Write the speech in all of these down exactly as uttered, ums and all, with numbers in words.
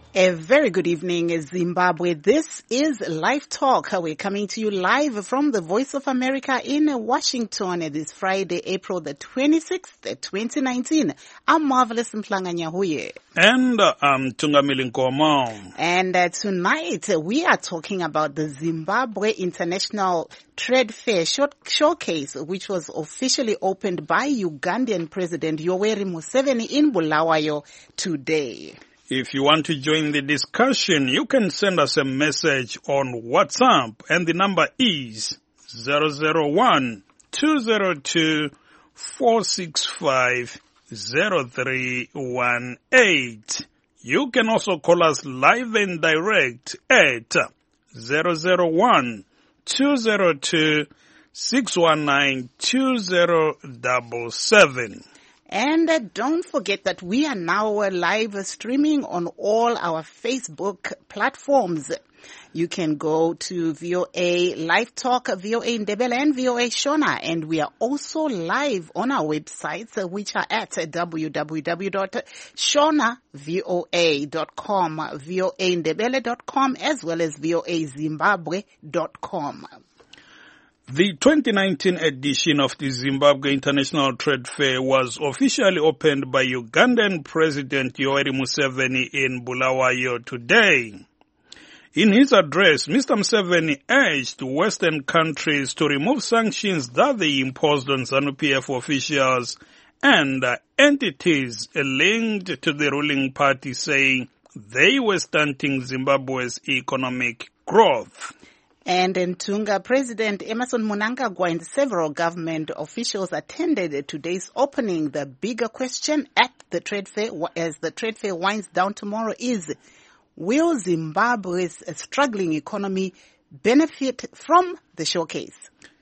A very good evening, Zimbabwe. This is Live Talk. We're coming to you live from the Voice of America in Washington this Friday, April the twenty-sixth, twenty nineteen. I'm Marvelous Mhlanga Nyahuye. And uh, I'm Tungamili Nkomo. And uh, tonight uh, we are talking about the Zimbabwe International Trade Fair short Showcase, which was officially opened by Ugandan President Yoweri Museveni in Bulawayo today. If you want to join the discussion, you can send us a message on WhatsApp, and the number is zero zero one, two zero two, four six five, zero three one eight. You can also call us live and direct at zero zero one, two zero two, six one nine, two zero seven seven. And uh, don't forget that we are now uh, live streaming on all our Facebook platforms. You can go to V O A Live Talk, V O A Ndebele, and V O A Shona. And we are also live on our websites, uh, which are at uh, w w w dot shona voa dot com, V O A Ndebele dot com, as well as V O A Zimbabwe dot com. The twenty nineteen edition of the Zimbabwe International Trade Fair was officially opened by Ugandan President Yoweri Museveni in Bulawayo today. In his address, Mister Museveni urged Western countries to remove sanctions that they imposed on ZANU P F officials and uh, entities linked to the ruling party, saying they were stunting Zimbabwe's economic growth. And in Tunga, President Emmerson Mnangagwa and several government officials attended today's opening. The bigger question at the trade fair, as the trade fair winds down tomorrow, is will Zimbabwe's struggling economy benefit from the showcase?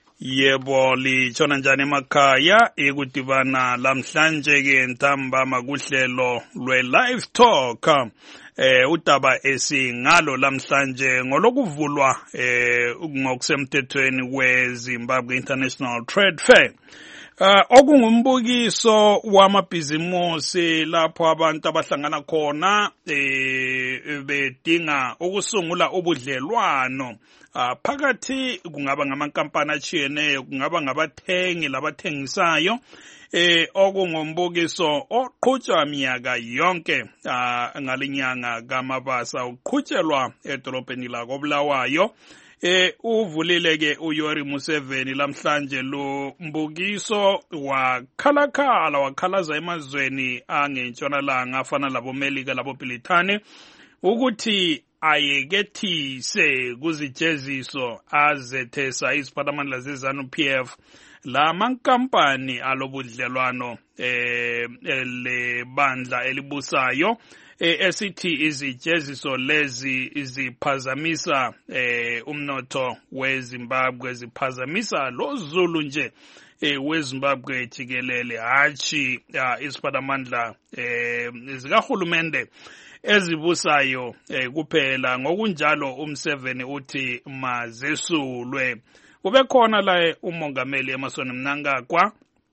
Yebo lichona njani emakhaya ikutivana lamhlanje ke ntamba makuhlelo lwe live talk eh udaba esingalo lamhlanje ngolokuvulwa eh ngokusemthethweni we Zimbabwe International Trade Fair. Uh, okungumbukiso wamabhizimusi lapho abantu abahlangana khona eh bedinga ukusungula ubudlelwano uh, phakathi kungaba ngamankampani achiyeneyo, kungaba ngabathengi labathengisayo, eh okungumbukiso oqhutshwa minyaka yonke uh, ngalinyanga kaMabasa, uqhutshelwa edolobheni la koBulawayo. Eh uvulile ke uYoweri Museveni lamhlanje lo mbukiso wakhalakhala wakhalaza emazweni angentshonalanga afana labo Melika labo Britane ukuthi ayekethise kuzijeziso azethesa isiphatamandla zezanu P F la mankampani alobudlelwano eh le bandla elibusayo esithi izijeziso lezi iziphazamisa eh umnotho weZimbabwe, ziphazamisa lo Zulu nje eh weZimbabwe jikelele, hachi isiphatamandla eh zikahulumende ezibusayo eh kuphela. Ngokunjalo uMseveni uthi mazesulwe. Kube khona la umongameli Emmerson Mnangagwa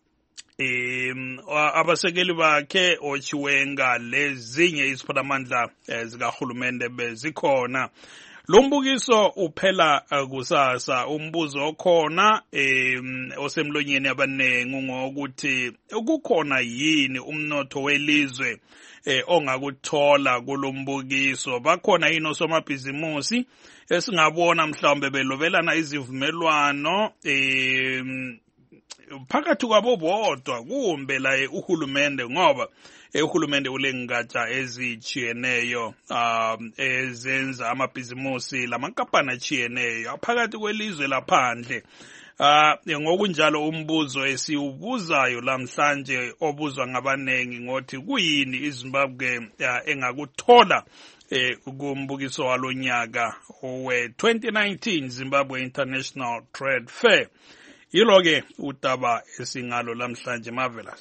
Um, abasekeli bakhe ochiwenga lezinye isiphatamandla zikahulumende bezikhona. Lo mbukiso uphela kusasa. Umbuzo okhona um, osemlonyeni abanengi ngokuthi ukukhona yini umnotho welizwe eh, ongakuthola kulombukiso. Bakhona yini osomabhizimusi esingabona mhlawumbe belobelana izivumelwano um, phakathi kwabo bodwa kumbe la uhulumende, ngoba uhulumende ulengatsha ezichiyeneyo um ezenza amabhizimusi lamankampani achiyeneyo phakathi kwelizwe laphandle. Uh, ngokunjalo umbuzo esiubuzayo lamhlanje obuzwa ngabanengi ngothi kuyini iZimbabwe uh, engakuthola eh kumbukiso walonyaka owe twenty nineteen Zimbabwe International Trade Fair. Yiloke udaba esingalo lamhlanje Marvelous.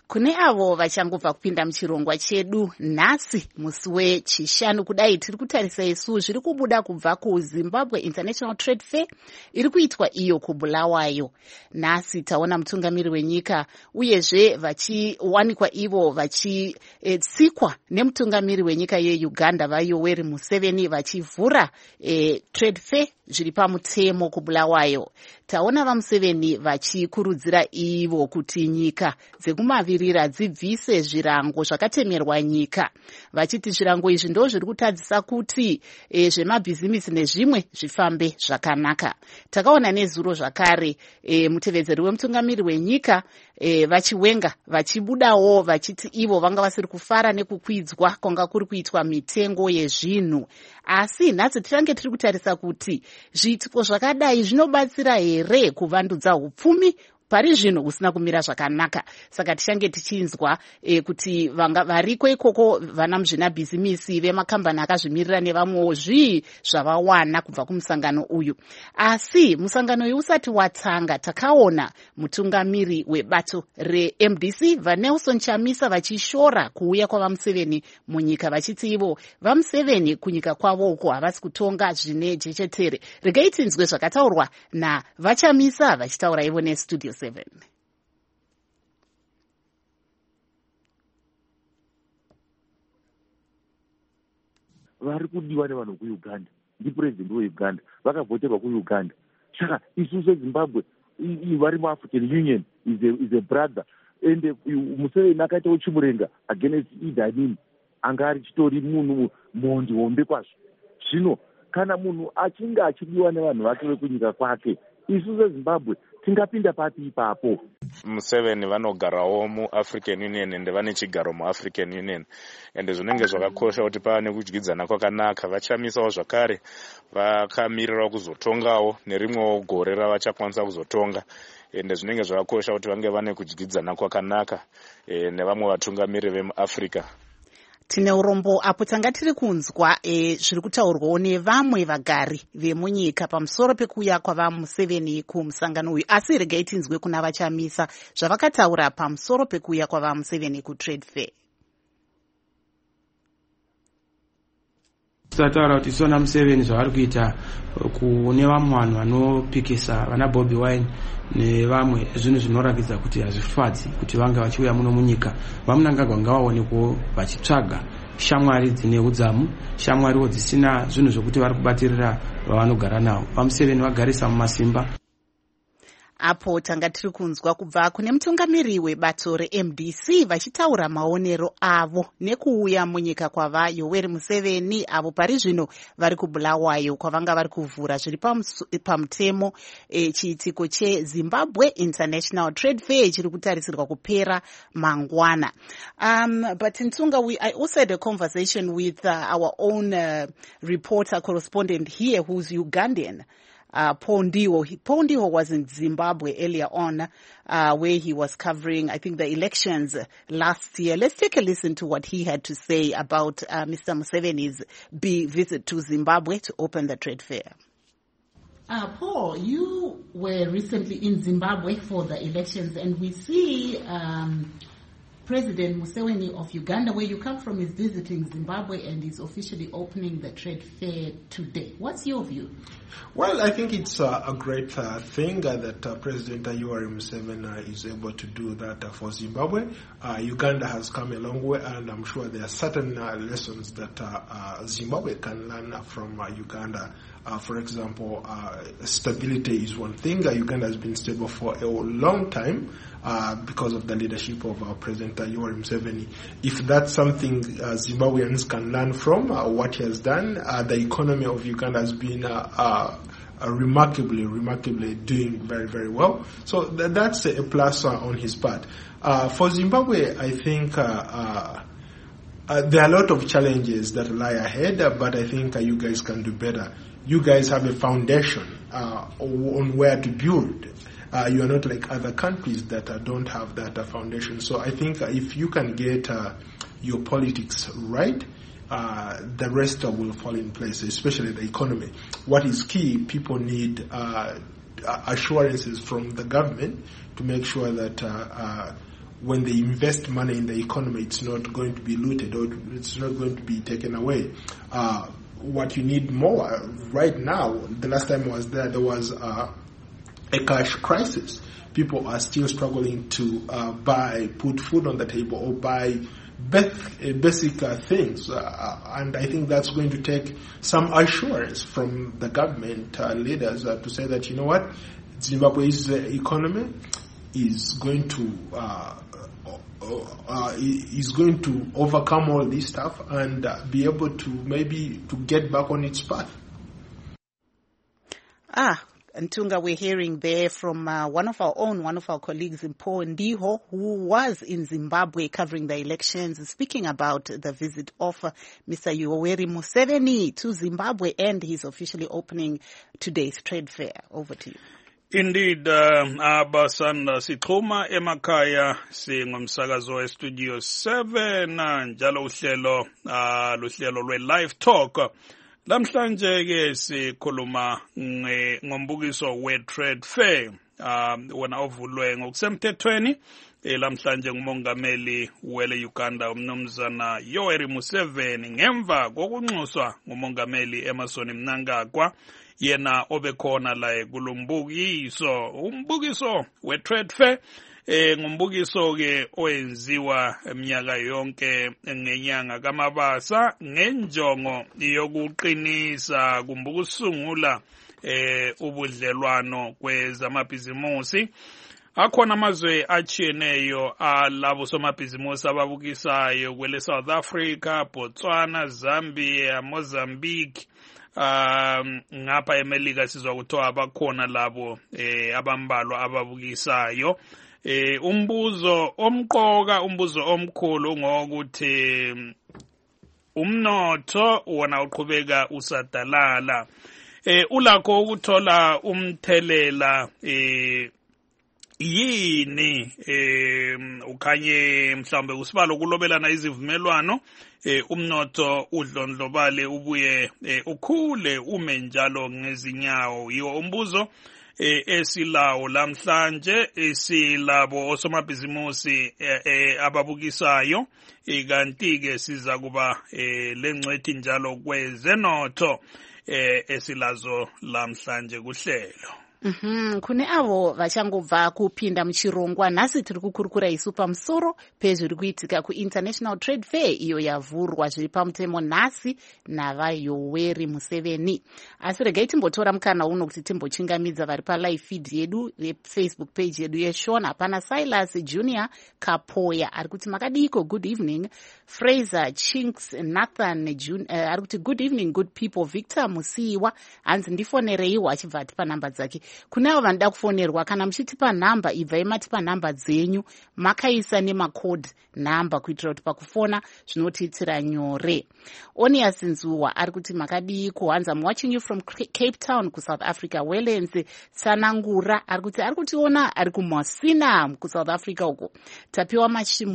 Kune avo vachangobva kupinda muchirongwa chedu nhasi musi wechishanu kudai tiri kutarisa isu zviri kubuda kubva kuZimbabwe International Trade Fair iri kuitwa iyo kuBulawayo. Nhasi taona mutungamiri wenyika uyezve vachiwanikwa ivo vachitsikwa nemutungamiri wenyika yeUganda vaYoweri Museveni vachivhura e, Trade Fair zviri pamutemo kuBulawayo. Taona vaMuseveni vachikurudzira ivo kuti nyika dzekumavirira dzibvise zvirango zvakatemerwa nyika, vachiti zvirango izvi ndo zviri kutadzisa kuti e, zvemabhizimisi nezvimwe zvifambe zvakanaka. Takaona nezuro zvakare e, mutevedzeri wemutungamiri wenyika e, vachiwenga vachibudawo vachiti ivo vanga vasiri kufara nekukwidzwa kwanga kuri kuitwa mitengo yezvinhu. Asi nhasi tirange tiri kutarisa kuti zviitiko zvakadai zvinobatsira here kuvandudza upfumi pari zvino kusina kumira zvakanaka. Saka tichange tichinzwa e, kuti vanga variko ikoko vana muzvina bhizimisi vemakambani akazvimirira nevamwewo zvii zvavawana kubva kumusangano uyu. Asi musangano uyu usati watsanga takaona mutungamiri webato reM D C vaNelson Chamisa vachishora kuuya kwavaMuseveni munyika vachiti ivo vaMuseveni kunyika kwavo uko havasi kutonga zvine jechetere. Regai tinzwe zvakataurwa navaChamisa vachitaura ivo nestudio seven. Vari kudiwa nevanhu kuUganda ndipresident weUganda vakavhoterwa kuUganda. Saka isu seZimbabwe vari muAfrican Union is a, is a brother ende Museveni akaitawo chimurenga against Idi Amin anga ari chitori munhu mondi hombe kwazvo. Zvino kana munhu achinge achidiwa nevanhu vake vekunyika kwake isu seZimbabwe tingapinda papi ipapo. Museveni vanogarawo muAfrican Union ende vane chigaro muAfrican Union ende zvinenge zvakakosha kuti pava nekudyidzana kwakanaka. Vachamisawo zvakare vakamirirawo kuzotongawo nerimwewo gore ravachakwanisa kuzotonga ende zvinenge zvakakosha kuti vange vane kudyidzana kwakanaka e, nevamwe vatungamiri vemuAfrica. Tine urombo apo tanga tiri kunzwa e, zviri kutaurwawo nevamwe vagari vemunyika pamusoro pekuuya kwavaMuseveni kumusangano uyu. Asi regai tinzwe kuna vaChamisa zvavakataura pamusoro pekuuya kwavaMuseveni kuTrade Fair. Tataura kuti sona Museveni zvavari kuita kune vamwe vanhu vanopikisa vana Bobi Wine nevamwe zvinhu zvinoratidza kuti hazvifadzi kuti vange vachiuya muno munyika. Vamunangagwa ngavaonekwo vachitsvaga shamwari dzine udzamu, shamwariwo dzisina zvinhu zvokuti vari kubatirira vavanogara navo. VaMuseveni vagarisa mumasimba. Apo tanga tiri kunzwa kubva kune mutungamiri webato reM D C vachitaura maonero avo nekuuya munyika kwava Yoweri Museveni avo pari zvino vari kuBulawayo kwavanga vari kuvhura zviri pamutemo e, chiitiko cheZimbabwe International Trade Fair chiri kutarisirwa kupera mangwana. Um, but in Tunga, we, I also had a conversation with uh, our own uh, reporter correspondent here who's Ugandan. Uh, Paul Ndiwo. Paul Ndiwo was in Zimbabwe earlier on, uh, where he was covering, I think, the elections last year. Let's take a listen to what he had to say about uh, Mister Museveni's B visit to Zimbabwe to open the trade fair. Uh, Paul, you were recently in Zimbabwe for the elections, and we see um, President Museveni of Uganda, where you come from, is visiting Zimbabwe and is officially opening the trade fair today. What's your view? Well, I think it's uh, a great uh, thing uh, that uh, President Yoweri Museveni uh, is able to do that uh, for Zimbabwe. Uh, Uganda has come a long way, and I'm sure there are certain uh, lessons that uh, uh, Zimbabwe can learn from uh, Uganda. Uh, for example, uh, stability is one thing. Uh, Uganda has been stable for a long time uh, because of the leadership of uh, President uh, Yoweri Museveni. If that's something uh, Zimbabweans can learn from uh, what he has done, uh, the economy of Uganda has been uh, uh, uh, remarkably, remarkably doing very, very well. So th- that's a plus uh, on his part. Uh, for Zimbabwe, I think uh, uh, uh, there are a lot of challenges that lie ahead, uh, but I think uh, you guys can do better. You guys have a foundation uh, on where to build. Uh, you are not like other countries that uh, don't have that uh, foundation. So I think uh, if you can get uh, your politics right, uh, the rest uh, will fall in place, especially the economy. What is key, people need uh, assurances from the government to make sure that uh, uh, when they invest money in the economy, it's not going to be looted or it's not going to be taken away. Uh, what you need more right now, the last time I was there, there was uh, a cash crisis. People are still struggling to uh, buy, put food on the table or buy basic uh, things, uh, and I think that's going to take some assurance from the government uh, leaders uh, to say that, you know what, Zimbabwe's uh, economy is going to uh, uh, is going to overcome all this stuff and uh, be able to maybe to get back on its path. Ah. Ntunga, we're hearing there from uh, one of our own, one of our colleagues in Paul Ndiho, who was in Zimbabwe covering the elections, speaking about the visit of uh, Mister Yoweri Museveni to Zimbabwe, and he's officially opening today's trade fair. Over to you. Indeed, abasanda sixhuma emakhaya singumsakazo westudio seven njalo uhlelo luhlelo lwe-live talk. Lamhlanje ke sikhuluma ngombukiso we-trade fair wona ovulwe ngokusemthethweni lamhlanje ngumongameli wele Uganda umnumzana Yoweri Museveni ngemva kokunxuswa ngumongameli Emmerson Mnangagwa yena obekhona la kulumbukiso umbukiso we-trade fair Eh ngumbukiso ke oyenziwa eminyaka yonke ngenyanga kaMabasa ngenjongo yokuqinisa kumbukusungula eh ubudlelwano kwezamabhizimusi. Akhona amazwe achiyeneyo alabo somabhizimusi ababukisayo kwele South Africa, Botswana, Zambia, Mozambique. Um ngapha eMelika sizwa kuthiwa abakhona labo eh abambalwa ababukisayo. Eh umbuzo omqoka umbuzo omkhulu ngokuthi umnotho wona uqhubeka usadalala eh ulakho ukuthola umthelela eh yini eh ukhanye mhlambe usibalo kulobelana izivumelwano eh umnotho udlondlobale ubuye ukhule ume njalo ngezinyawo yiwo umbuzo eh esilawo lamhlanje esilabo osomabhizimusi eh ababukisayo ikanti ke siza kuba eh lengcwethi njalo kwezenotho eh esilazo lamhlanje kuhlelo. Mhm, kune avo vachangobva kupinda muchirongwa. Nhasi tiri kukurukura isu pamusoro pezviri kuitika kuInternational Trade Fair iyo yavhurwa zviri pamutemo nhasi navaYoweri Museveni. Asi regai timbotora mukana uno kuti timbochingamidza vari palive feed yedu Facebook page yedu yeshona. Hapana Silas Junior Kapoya ari kuti makadiko, good evening. Fraser Chinks Nathan Jun, uh, ari kuti good evening good people. Victor Musiwa hanzi ndifonereiwo achibva atipa namba dzake. Kunavo vanoda kufonerwa kana muchitipa namba ibvai matipa namba dzenyu makaisa nemakode namba kuitira kuti pakufona zvinotiitira nyore. Onias Nzuwa ari kuti makadiko hanzi I'm watching you from Cape Town ku South Africa. Wellens Sanangura ari kuti ari kutiona ari kuMosina ku South Africa uko. Tapiwa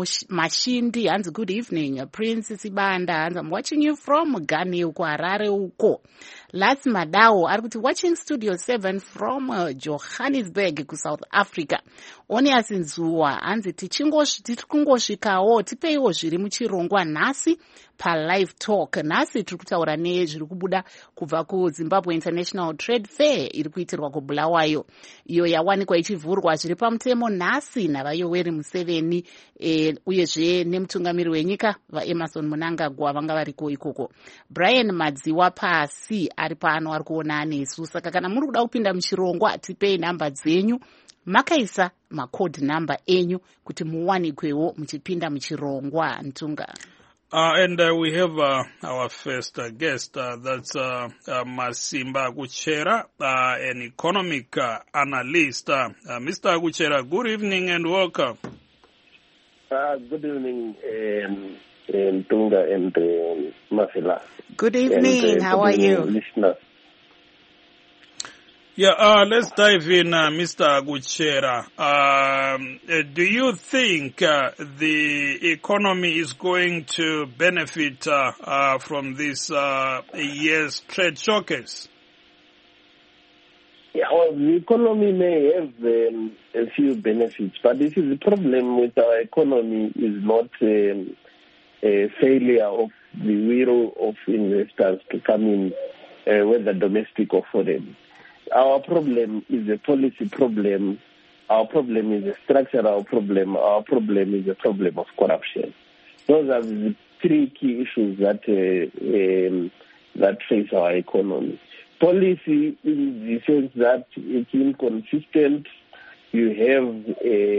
Mashindi hanzi good evening. Prince Sibanda hanzi I'm watching you from Ghana uko Harare uko. Lats Madao ari kuti watching Studio seven from uh, Johannesburg ku South Africa. Onias Nzuwa hanzi tichingosvikawo tipeiwo zviri muchirongwa nhasi palive talk. Nhasi tiri kutaura nezviri kubuda kubva kuZimbabwe International Trade Fair iri kuitirwa kuBulawayo, iyo yawanikwa ichivhurwa zviri pamutemo nhasi navaYoweri Museveni eh, uyezve nemutungamiri wenyika vaEmmerson Mnangagwa vanga variko ikoko. Brian Madziwa pasi ari pano ari kuona nesu. Saka kana muri kuda kupinda muchirongwa tipei namba dzenyu makaisa makode namba enyu kuti muwanikwewo muchipinda muchirongwa. Ntunga. Uh, and uh, we have uh, our first uh, guest, uh, that's uh, uh, Masimba Kuchera, uh, an economic uh, analyst. Uh, uh, Mister Kuchera, good evening and welcome. Uh, good evening, um, um, Tunga and um, Mafila. Good evening, and, uh, how good are you? Listeners. Yeah, uh, let's dive in, uh, Mister Kuchera. Um, uh, do you think uh, the economy is going to benefit uh, uh, from this uh, year's trade showcase? Yeah, well, the economy may have um, a few benefits, but this is the problem with our economy is not um, a failure of the will of investors to come in, uh, whether domestic or foreign. Our problem is a policy problem. Our problem is a structural problem. Our problem is a problem of corruption. Those are the three key issues that uh, um, that face our economy. Policy, in the sense that it's inconsistent. You have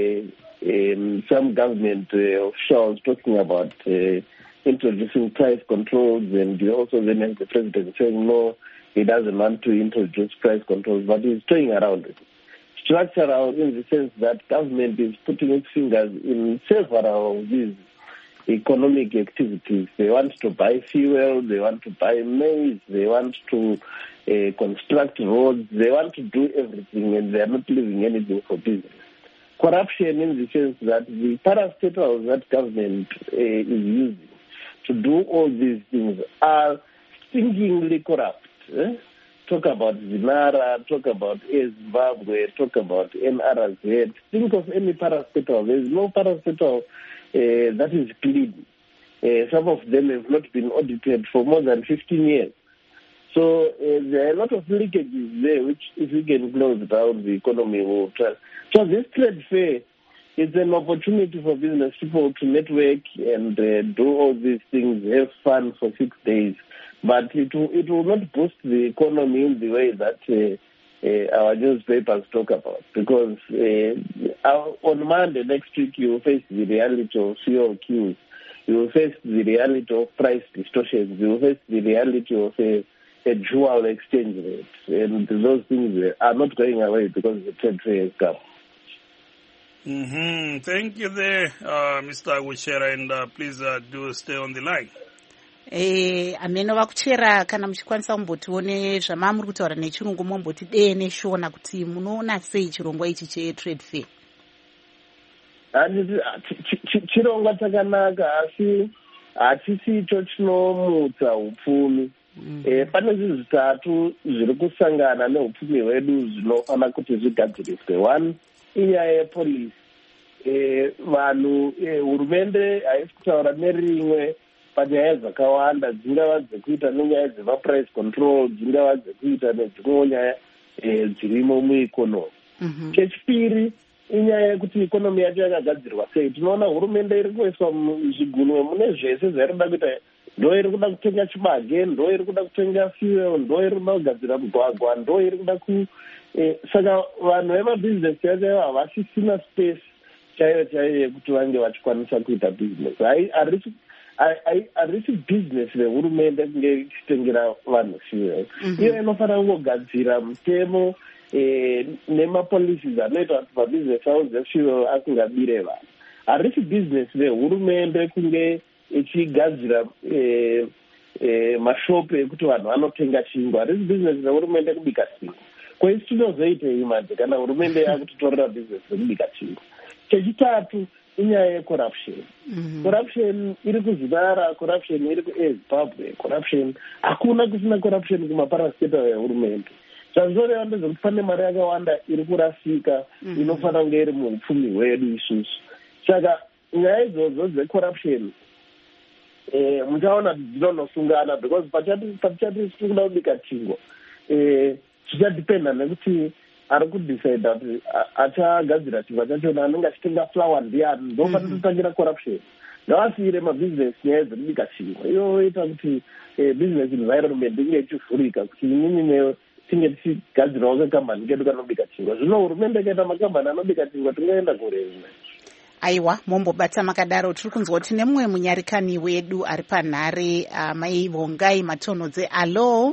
uh, um, some government uh, officials talking about uh, introducing price controls, and you also then have the president saying no, he doesn't want to introduce price controls, but he's toying around it. Structural, in the sense that government is putting its fingers in several of these economic activities. They want to buy fuel, they want to buy maize, they want to uh, construct roads, they want to do everything, and they are not leaving anything for business. Corruption, in the sense that the parastatals that government uh, is using to do all these things are stinkingly corrupt. Eh? Talk about Zinara, talk about Zimbabwe, talk about N R Z. Think of any parastatal. There is no parastatal uh, that is clean. Uh, some of them have not been audited for more than fifteen years. So uh, there are a lot of leakages there, which if we can close down, the economy will turn. So this trade fair is an opportunity for business people to network and uh, do all these things, have fun for six days. But it will, it will not boost the economy in the way that uh, uh, our newspapers talk about. Because uh, our, on Monday next week, you will face the reality of fuel queues. You will face the reality of price distortions. You will face the reality of a, a dual exchange rate. And those things are not going away because the trade fair has come. Mm-hmm. Thank you there, uh, Mister Aguchera, and uh, please uh, do stay on the line. Eh, amene vakuchera kana muchikwanisa kumbotione zvamamuri kutaura nechirungu momboti dee neshona kuti munoona sei chirongwa ichi chetrade fair. Chirongwa chakanaka asi hachisicho chinomutsa upfumi. Pane zvinhu zvitatu zviri kusangana neupfumi hwedu zvinofana kuti zvigadziriswe. One, inyaya yepolisi. Vanhu, hurumende haisi kutaura nerimwe panyaya dzakawanda, dzingava dzekuita nenyaya dzemaprice control, dzingava dzekuita nedzimwewo nyaya dzirimo muikonomi. Chechipiri, inyaya yekuti ikonomi yacho yakagadzirwa sei. Tinoona hurumende iri kuiswa muzvigunwe mune zvese zvairi kuda kuita. Ndo iri kuda kutenga chibage, ndo iri kuda kutenga fuel, ndo iri kuda kugadzira mugwagwa, ndo iri kuda ku... Saka vanhu vemabhizinesi yacho havasisina space chaiyo chaiyo yekuti vange vachikwanisa kuita business. Harisi business rehurumende kunge ichitengera vanhu fuel. Iyo inofanira kungogadzira mutemo nemapolicies anoita kuti mabhizinesi avo zefuel asingabire vanhu. Harisi business rehurumende kunge ichigadzira mashopu ekuti vanhu vanotenga chingwa. Harisi business rehurumende kubika chingwa. Kwezi tinozoitei manje kana hurumende yakutotorera business rekubika chingwa. Chechitatu, inyaya yecorruption. Mm-hmm. Corruption iri kuZinara, corruption iri kuZimbabwe, corruption hakuna kusina corruption kumaparastatal ehurumende. Zvazoreva ndezvekuti pane mari yakawanda iri kurasika, mm-hmm. inofanira kunge iri muupfumi hwedu isusu. Saka nyaya idzodzo dzecorruption eh muchaona dzinonosungana because pachati tikuda kubika chingwa. Eh zvichadipenda nekuti ari kudecide kuti achagadzira chingwa chachona anenge achitenga flour ndiani, ndofanira kutangira corruption. Ngavasiyire mabhizinesi nyaya dzekubika chingwa. Iyo ita kuti business environment inge ichivhurika kuti inini neyo tinge tichigadzirawo kekambani kedu kanobika chingwa. Zvino hurumende kaita makambani anobika chingwa tingaenda kure. Aiwa, mombobata makadaro. Tiri kunzwa kuti nemumwe munyarikani wedu ari panhare, uh, Mai Vongai Matonodze. Hello?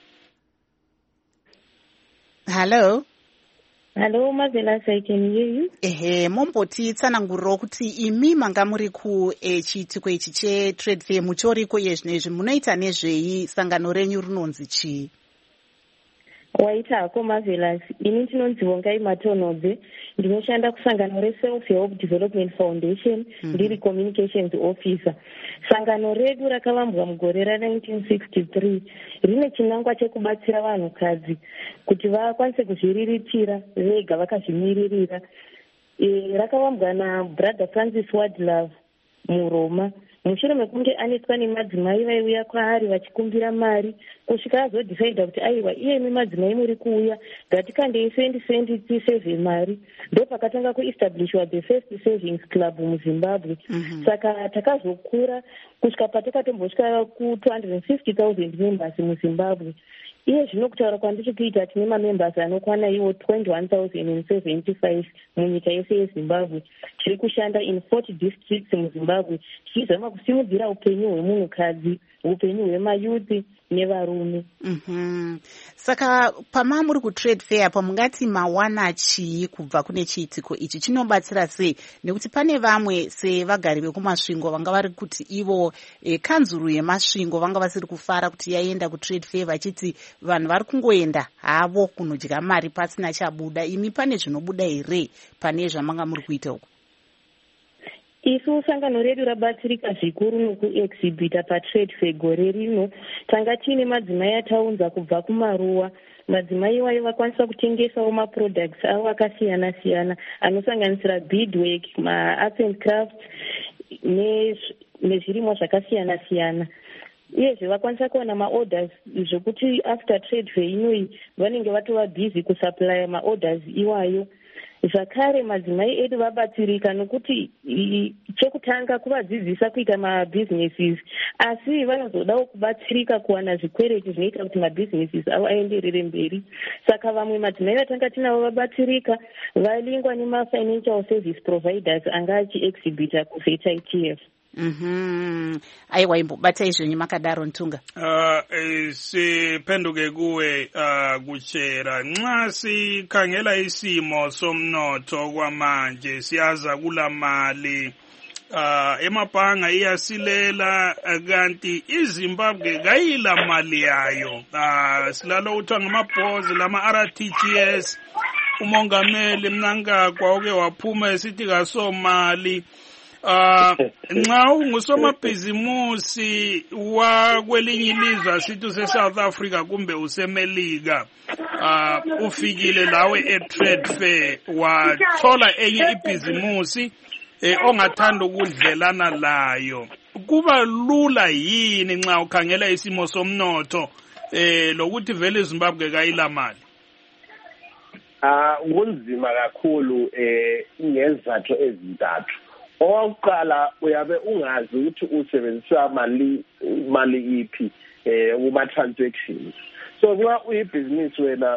Hello? Hello, Mazelas, I can hear you. Ehe, momboti tsananguriro kuti imi manga muri ku chiitiko ichi chetrade fair muchoriko yezvinezvi munoita nezvei, sangano renyu rinonzi chii? Waita hako Marvelous. Ini ndinonzi Vongai Matonobve. Ndinoshanda kusangano reSelf Help Development Foundation, mm-hmm. ndiri Communications Officer. Sangano redu rakavambwa mugore ra nineteen sixty-three. Rine chinangwa chekubatsira vanhukadzi kuti vakwanise kuzviriritira vega vakazvimiririra. E, rakavambwa naBrother Francis Wardlove muRoma. Mushure mekunge anetswa nemadzimai vaiuya kwaari vachikumbira mari kusvika azodhisaidha kuti aiwa iyemi madzimai muri kuuya ngatikandei sendi sendi tisevhe mari, ndo pakatanga kuestablishwa the first savings club muZimbabwe. Mm-hmm. Saka takazokura kusvika patakatombosvika ku two hundred fifty thousand members muZimbabwe. Iye zvino kutaura kwandiri kuita tine mamembers anokwana iwo twenty-one thousand seventy-five munyika yese yeZimbabwe. Tiri kushanda in forty districts muZimbabwe tichizama kusimudzira upenyu hwemunhukadzi, upenyu hwemayuthi nevarume. Mm-hmm. Saka pama muri kutrade fair pamungati mawana chii kubva kune chiitiko ichi chinobatsira sei? Nekuti pane vamwe sevagari vekumasvingo vanga vari kuti ivo e, kanzuru yemasvingo vanga vasiri kufara kuti yaenda kutrade fair vachiti vanhu vari kungoenda havo kunodya mari pasina chabuda. Imi pane zvinobuda here pane zvamanga muri kuita uko? Isu sangano redu rabatsirika zvikuru nokuexhibita patrade fair gore rino. Tanga tiine madzimai ataunza kubva kumaruwa. Madzimai iwayo vakwanisa kutengesawo maproducts avo akasiyana siyana anosanganisira beadwork, maarts and crafts nezvirimwa zvakasiyana siyana. Uyezve vakwanisa kuwana maorders zvokuti after trade fair inoyi vanenge vatova busy kusupply maorders iwayo. Zvakare madzimai edu vabatsirika nokuti chekutanga kuvadzidzisa kuita mabusinesses, asi vanozodawo kubatsirika kuwana zvikwereti zvinoita kuti mabusinesses avo aenderere mberi. Saka vamwe madzimai vatanga tinavo vabatsirika valingwa nemafinancial service providers anga achiexhibita kuZeta I T F. Mhm. Aiwa imbobata izvonyi makadaro Ntunga. Uh, e, siphenduke kuwe uh, kuchera nxa sikhangela isimo somnotho kwamanje siyaza kula mali uh, emabhanga iyasilela kanti iZimbabwe kayila mali yayo. Uh, silalo kuthiwa ngamabhozi lama R T G S. Umongameli Mnangagwa uke waphuma esithi kasomali. Uh, nxa ungusomabhizimusi wakwelinye ilizwe sithi use-South Africa kumbe usemelika, uh, ufikile lawe e-trade fair wathola enye ibhizimusi eh, ongathanda ukudlelana layo, kuba lula yini nxa ukhangela isimo somnotho eh, lokuthi vele iZimbabwe kayila mali? Ah, kunzima kakhulu eh ngezathu ezintathu. Oqala uyabe ungazi ukuthi usebenzisa mali mali iphi eh kuma transactions. So nxa uyibusiness wena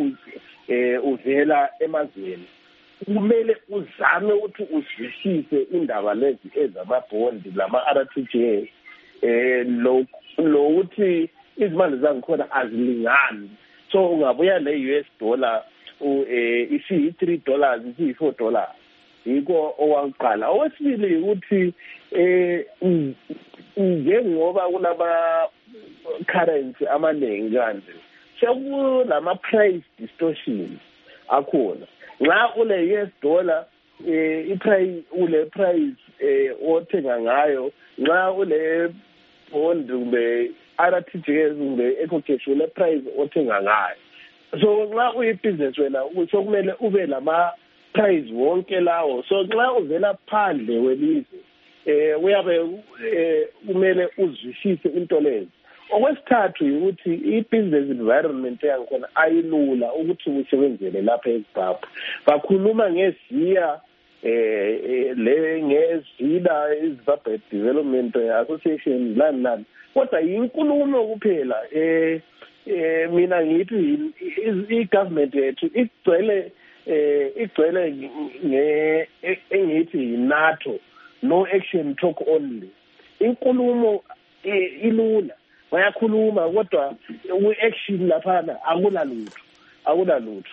eh uvela emazweni, kumele uzame ukuthi uzwisise indaba lezi ezamabhondi lama R T G S eh lo lokuthi izimali zangikhona azilingani. So ungabuya le U S dollar eh isi three dollars isi four dollars. Yiko owaqala. Owesibili ukuthi eh njengoba kunaba currency amaningi kanje sekulama price distortions akhona. Nxa ule U S dollar eh iprice ule price eh othenga ngayo, nxa ule bond kumbe R T G S kumbe eco cash ule price othenga ngayo. So nxa uyibusiness wena sokumele ube lama price wonke lawo. So nxa uvela phandle welizwe eh uyabe kumele uzwisise into lezi. Okwesithathu ukuthi i-business environment yankhona ayilula ukuthi usebenzele lapha eZimbabwe. Bakhuluma ngeziya eh le ngezida iZimbabwe Development Association lani lani, kodwa inkulumo kuphela. eh eh mina ngithi i-government yethu igcwele eh igcwele nge engithi NATO, no action talk only. Inkulumo ilula, bayakhuluma kodwa u-action laphana akulalutho akulalutho.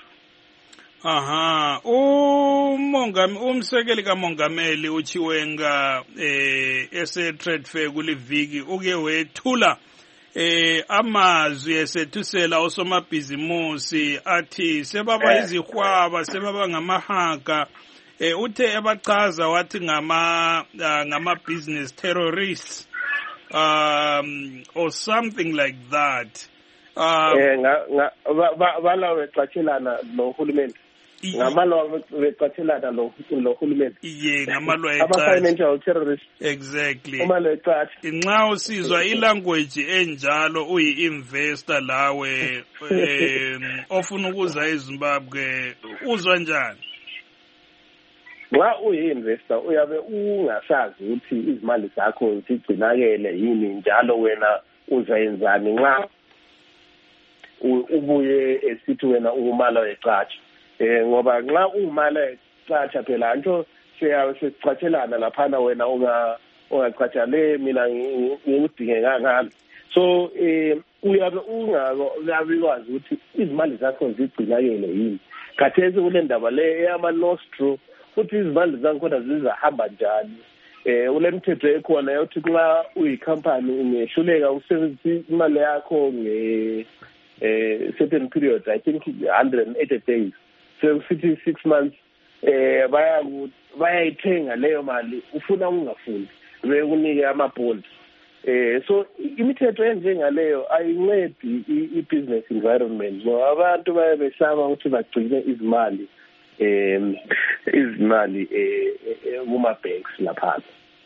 Aha, umongameli umsekeli kamongameli uChiwenga eh ese trade fair kuliviki uke wethula eh amazwi esethusela osomabhizimusi athi sebaba izihwaba sebaba ngamahaka eh uthe ebachaza wathi ngama uh, ngama business terrorists um or something like that. Um eh nga bala wexatshelana nohulumeni ngamalwa wexatshelana nohulumeni iye ngamalwa aba-financial terrorists exactly umalwa ecatsha nxa usizwa ilanguage enjalo uyi-investor lawe um ofuna ukuza eZimbabwe uzwa njani? Nxa uyi-investor uyabe ungasazi ukuthi izimali zakho zigcinakele yini njalo wena uzayenzani nxa ubuye esithi wena ungumala wecatsha eh ngoba nxa ungumala wecatsha phela anto siyacatshelana laphana wena unga ungacatsha le mina ngikudingeka ngami so eh uyabe ungakwazi ukuthi izimali zakho zigcinakele yini khathesi kule ndaba le yama-nostro futhi izimali zakhona zizahamba njani eh ulemthetho ekhona yokuthi nxa uyikhampani ungehluleka ukusebenzisa imali yakho nge eh certain periods, I think one hundred eighty days, so fifty six months eh baya bayayithenga leyo mali ufuna ungafuni bekunike ama-bonds eh so imithetho enjengaleyo ayincedi i-business environment ngoba abantu baye besaba ukuthi bagcine izimali um izimali kuma-banks laphana.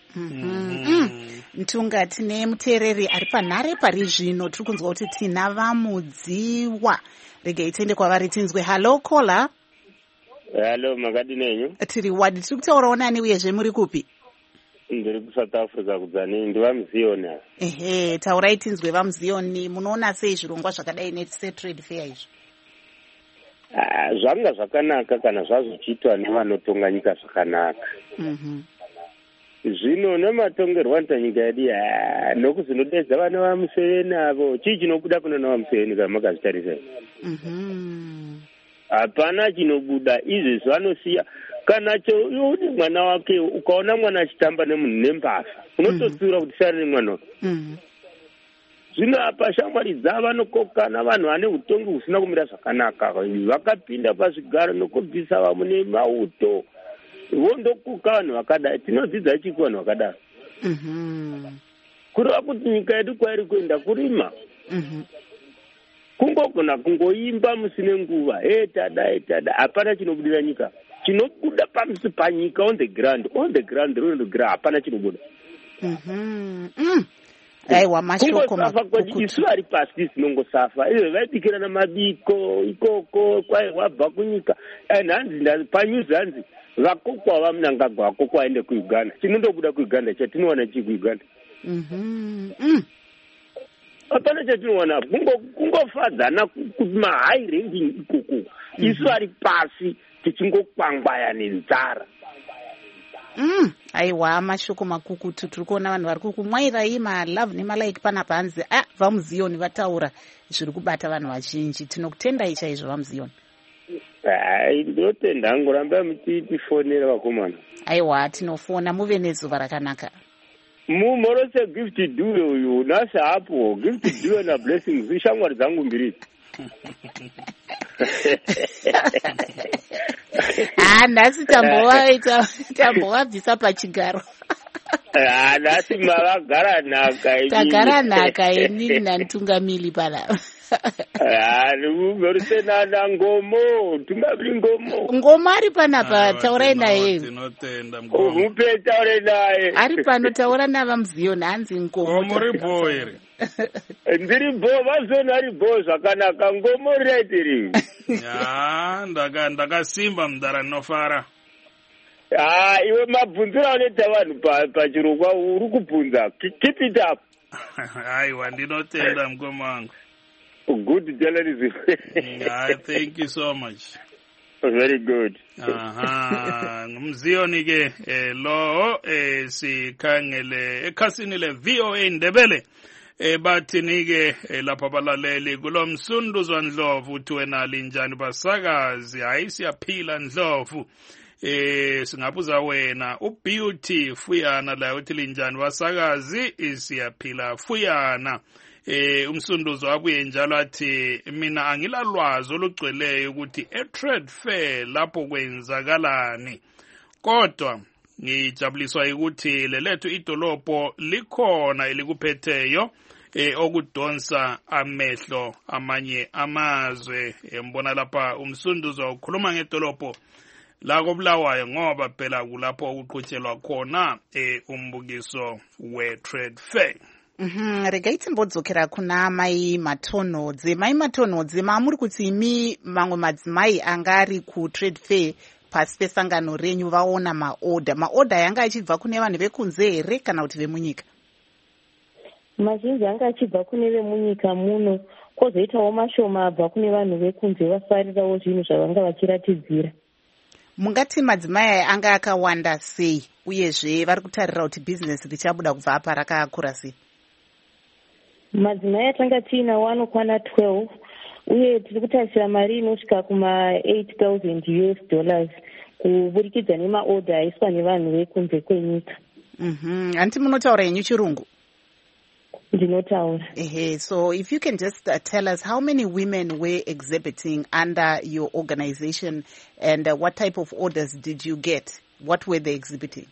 Ntunga tine mutereri ari panhare pari zvino tiri kunzwa kuti tina vamudziwa regai tiende kwavari tinzwe. Hallo kola. Hallo makadinenyu. Tiri wadi tiri kutaurawo nani uyezve muri kupi? Ndiri kuSouth Africa kudzani ndivamuziyoni. Ehe, taurai tinzwe vamuziyoni. Munoona sei zvirongwa zvakadai netrade fair izvi? Ah, zvanga zvakanaka kana zvazochiitwa nevanotonga nyika zvakanaka. Mhm. Zvino nematongerwa anoita nyika yedu nokuzvinodedza vana vaMuseveni avo chii chinobuda kuna vaMuseveni kana makazvitarisa? Mhm. Hapana chinobuda, izvezvi vanosiya kana choudi mwana wake ukaona mwana achitamba nemunhu nembavha unototsiura kuti sari nemwana. Mhm. Zvino apa shamwari dzavo vanokokana vanhu vane utongi husina kumira zvakanaka vakapinda pazvigaro nokubvisa vamwe nemauto vondokuka vanhu vakadai. Tinodzidza chiki vanhu vakadaro? Kureva kuti nyika yedu kwairi kuenda kurima, kungogona kungoimba musine nguva etada etada, hapana chinobudira nyika. Chinobuda pamusi panyika on the ground on the ground on the ground hapana chinobuda. Aiwa mashoko makukutu. Isu vari pasi tinongosafa. Izvo vaidikirana mabiko ikoko kwai wabva kunyika. Hanzi panyuzi hanzi vakokwa vamunangagwa vakokwa aende kuUganda. Chinondobuda kuUganda chatinowana chii kuUganda? Hapana chatinowana kungofadzana kuma-high ranking ikoko. Isu vari pasi tichingokwangwaya nenzara. Mm, aiwa mashoko makukutu. Tiri kuona vanhu vari kukumwairai malove nemalike pana panzi. Ah, vaMuziyoni vataura zviri kubata vanhu vazhinji. Tinokutendai chaizvo vaMuziyoni. Hai, ndotenda hangu ramba mutifonera vakomana. Aiwa tinofona muve nezuva rakanaka. Mumorose gift duwe uyu nasa hapo gift duwe na blessings ishamwari dzangu mbiri. Ah, nhasi tambovaita tambovabvisa pachigaro. Ah, nhasi mavagara nhaka ini. Tagara nhaka ini nantungamili pana. Ah, mumorose nana ngomo, tungabili ngomo. Ngomo ari panapa, taurai naye. Tinotenda ngomo. Mupe taurai naye. Ari pano taura navamuziyoni hanzi ngomo. Muri boy. Ndiri bo vazona ari bo zvakanaka ngomo raitiri. Ya, ndaka ndakasimba mudara nofara. Ah, iwe mabvunzira anoita vanhu pachirongwa uri kubvunza. Keep it up. Aiwa ndinotenda mukoma wangu. Good journalism. I thank you so much. Very good. Aha, ngumziyoni ke lo eh sikhangele ekhasini le V O A Ndebele. Eh bathini ke lapha balaleli kulomsunduzwa Ndlovu uthi wena linjani basakazi hayi siyaphila Ndlovu. Eh singabuza wena uBeauty Fuyana la uthi linjani basakazi isiyaphila Fuyana. eh umsunduzo wabuye njalo athi mina angilalwazi olugcweleyo ukuthi e-trade fair lapho kwenzakalani, kodwa ngijabuliswa ukuthi lelethu idolobho likhona elikuphetheyo eh okudonsa amehlo amanye amazwe. Embona lapha umsunduzo ukhuluma ngedolobho la koBulawayo ngoba phela kulapho ukuqhutshelwa khona eh umbukiso we-trade fair. Mhm, rega itimbodzokera kuna mai Matonhodze. Mai Matonhodze, maamuri kuti imi mamwe madzimai angari ku-trade fair pasi pesangano renyu vaona maoda. Maoda yanga achibva kune vanhu vekunze here kana kuti vemunyika? Mazhinji anga achibva kune vemunyika muno, kwozoitawo mashoma abva kune vanhu vekunze vafarirawo zvinhu zvavanga vachiratidzira. Mungati madzimai aya anga akawanda sei, uyezve vari kutarira kuti bhizinesi richabuda kubva apa rakakura sei? Madzimai atanga tiinawo anokwana twelve, uye tiri kutarisira mari inosvika kuma eight thousand U S dollars kuburikidza nemaoda aiswa nevanhu vekunze kwenyika. Mhm, hanti munotaura yenyu chirungu? Ndinotaura. Ehe, so if you can just uh, tell us how many women were exhibiting under your organization and uh, what type of orders did you get? What were they exhibiting?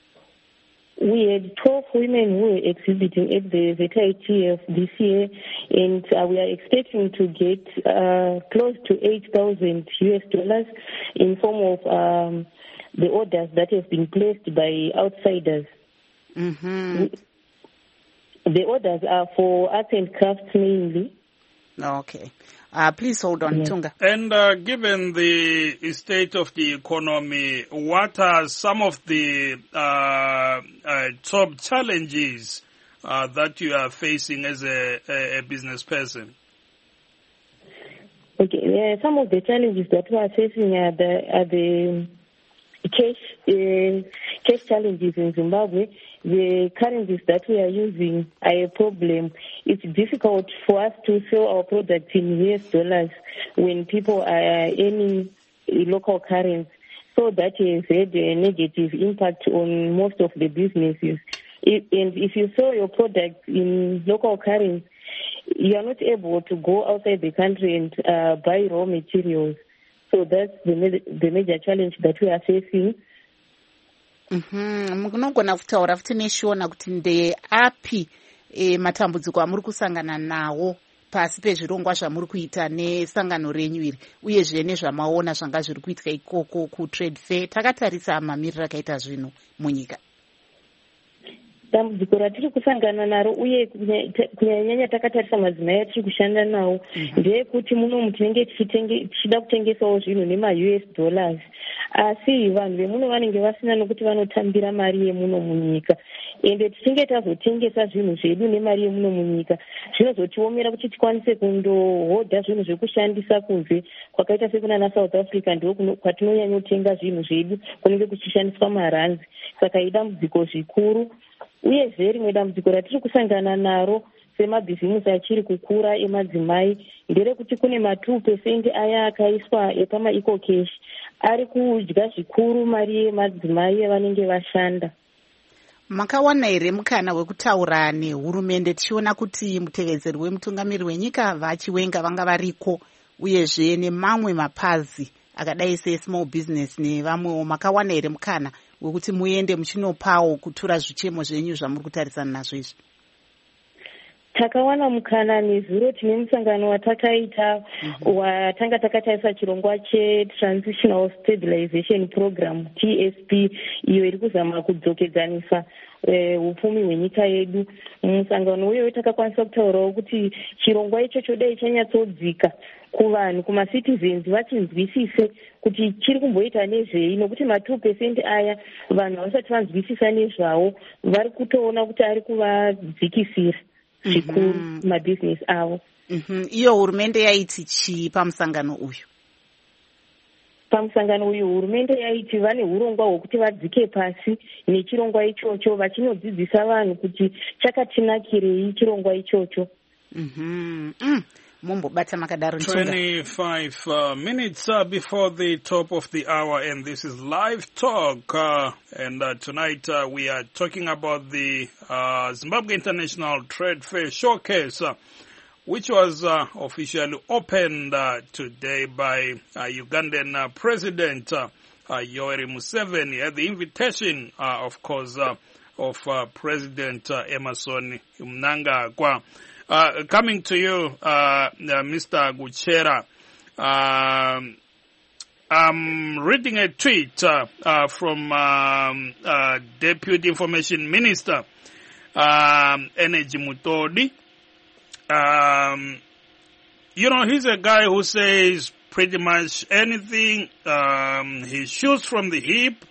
We had twelve women who were exhibiting at the Z I T F this year, and uh, we are expecting to get uh, close to eight thousand U S dollars in form of um, the orders that have been placed by outsiders. Mm-hmm. The orders are for arts and crafts mainly. Okay. Uh, please hold on, yes. Tunga. And uh, given the state of the economy, what are some of the uh, uh, top challenges uh, that you are facing as a, a, a business person? Okay, uh, some of the challenges that we are facing are the, are the cash, uh, cash challenges in Zimbabwe. The currencies that we are using are a problem. It's difficult for us to sell our products in U S dollars when people are earning local currency. So that has had a negative impact on most of the businesses. If, and if you sell your products in local currency, you are not able to go outside the country and uh, buy raw materials. So that's the, the major challenge that we are facing. Mhm, munogona kutaura futi neshona kuti ndeapi e, matambudziko amuri kusangana nawo pasi pezvirongwa zvamuri kuita nesangano renyu iri, uyezve nezvamaona zvanga zviri kuitika ikoko kutrade fair. Takatarisa mamiriro akaita zvinhu munyika. Dambudziko ratiri kusangana naro uye kunyanya takatarisa madzimai atiri kushanda nawo ndeyekuti munomu tinenge tichida kutengesawo zvinhu nema-U S dollars, asi vanhu vemuno vanenge vasina nokuti vanotambira mari yemuno munyika, ende tichinge tazotengesa zvinhu zvedu nemari yemuno munyika zvinozotiomera kuti tikwanise kundohodha zvinhu zvekushandisa kunze kwakaita sekunana South Africa, ndiko kwatinonyanya kutenga zvinhu zvedu kunenge kuchishandiswa maranzi. Saka idambudziko zvikuru. Uyezve rimwe dambudziko ratiri kusangana naro semabhizimusi achiri kukura emadzimai nderekuti kune ma two percent aya akaiswa epama-eco cash ari kudya zvikuru mari yemadzimai avanenge vashanda. Makawana here mukana wekutaura nehurumende tichiona kuti mutevedzeri wemutungamiri wenyika vachiwenga vanga variko, uyezve nemamwe mapazi akadai se-small business nevamwewo? Makawana here mukana wekuti muende muchinopawo kutura zvichemo zvenyu zvamuri kutarisana nazvo izvi? Takawana mukana nezuro tine musangano watakaita mm-hmm. watanga takatarisa chirongwa che-Transitional Stabilization Program T S P, iyo iri kuzama kudzokedzanisa upfumi hwenyika yedu. Musangano uyo takakwanisa kutaurawo kuti chirongwa ichocho dai chanyatsodzika kuvanhu, kuma-citizens vachinzwisise kuti chiri kumboita nezvei, nokuti ma two percent aya vanhu havasati vanzwisisa nezvawo, vari kutoona kuti ari kuvadzikisira zvikuru mabhizinesi avo. Iyo hurumende yaiti chii pamusangano uyu? Pamusangano uyu hurumende yaiti vane urongwa hwokuti vadzike pasi nechirongwa ichocho vachinodzidzisa vanhu kuti chakatinakirei chirongwa ichocho. Mm-hmm. Mm. Mumbo bata makadaro ntunga. twenty-five uh, minutes uh, before the top of the hour, and this is Live Talk. Uh, and uh, tonight uh, we are talking about the uh, Zimbabwe International Trade Fair Showcase, uh, which was uh, officially opened uh, today by uh, Ugandan uh, President uh, uh, Yoweri Museveni at the invitation, uh, of course, uh, of uh, President uh, Emmerson Mnangagwa. Uh, coming to you, uh, uh, Mister Guchera, um, I'm reading a tweet uh, uh, from um, uh, Deputy Information Minister um, Energy Mutodi. Um, you know, he's a guy who says pretty much anything. Um, he shoots from the hip.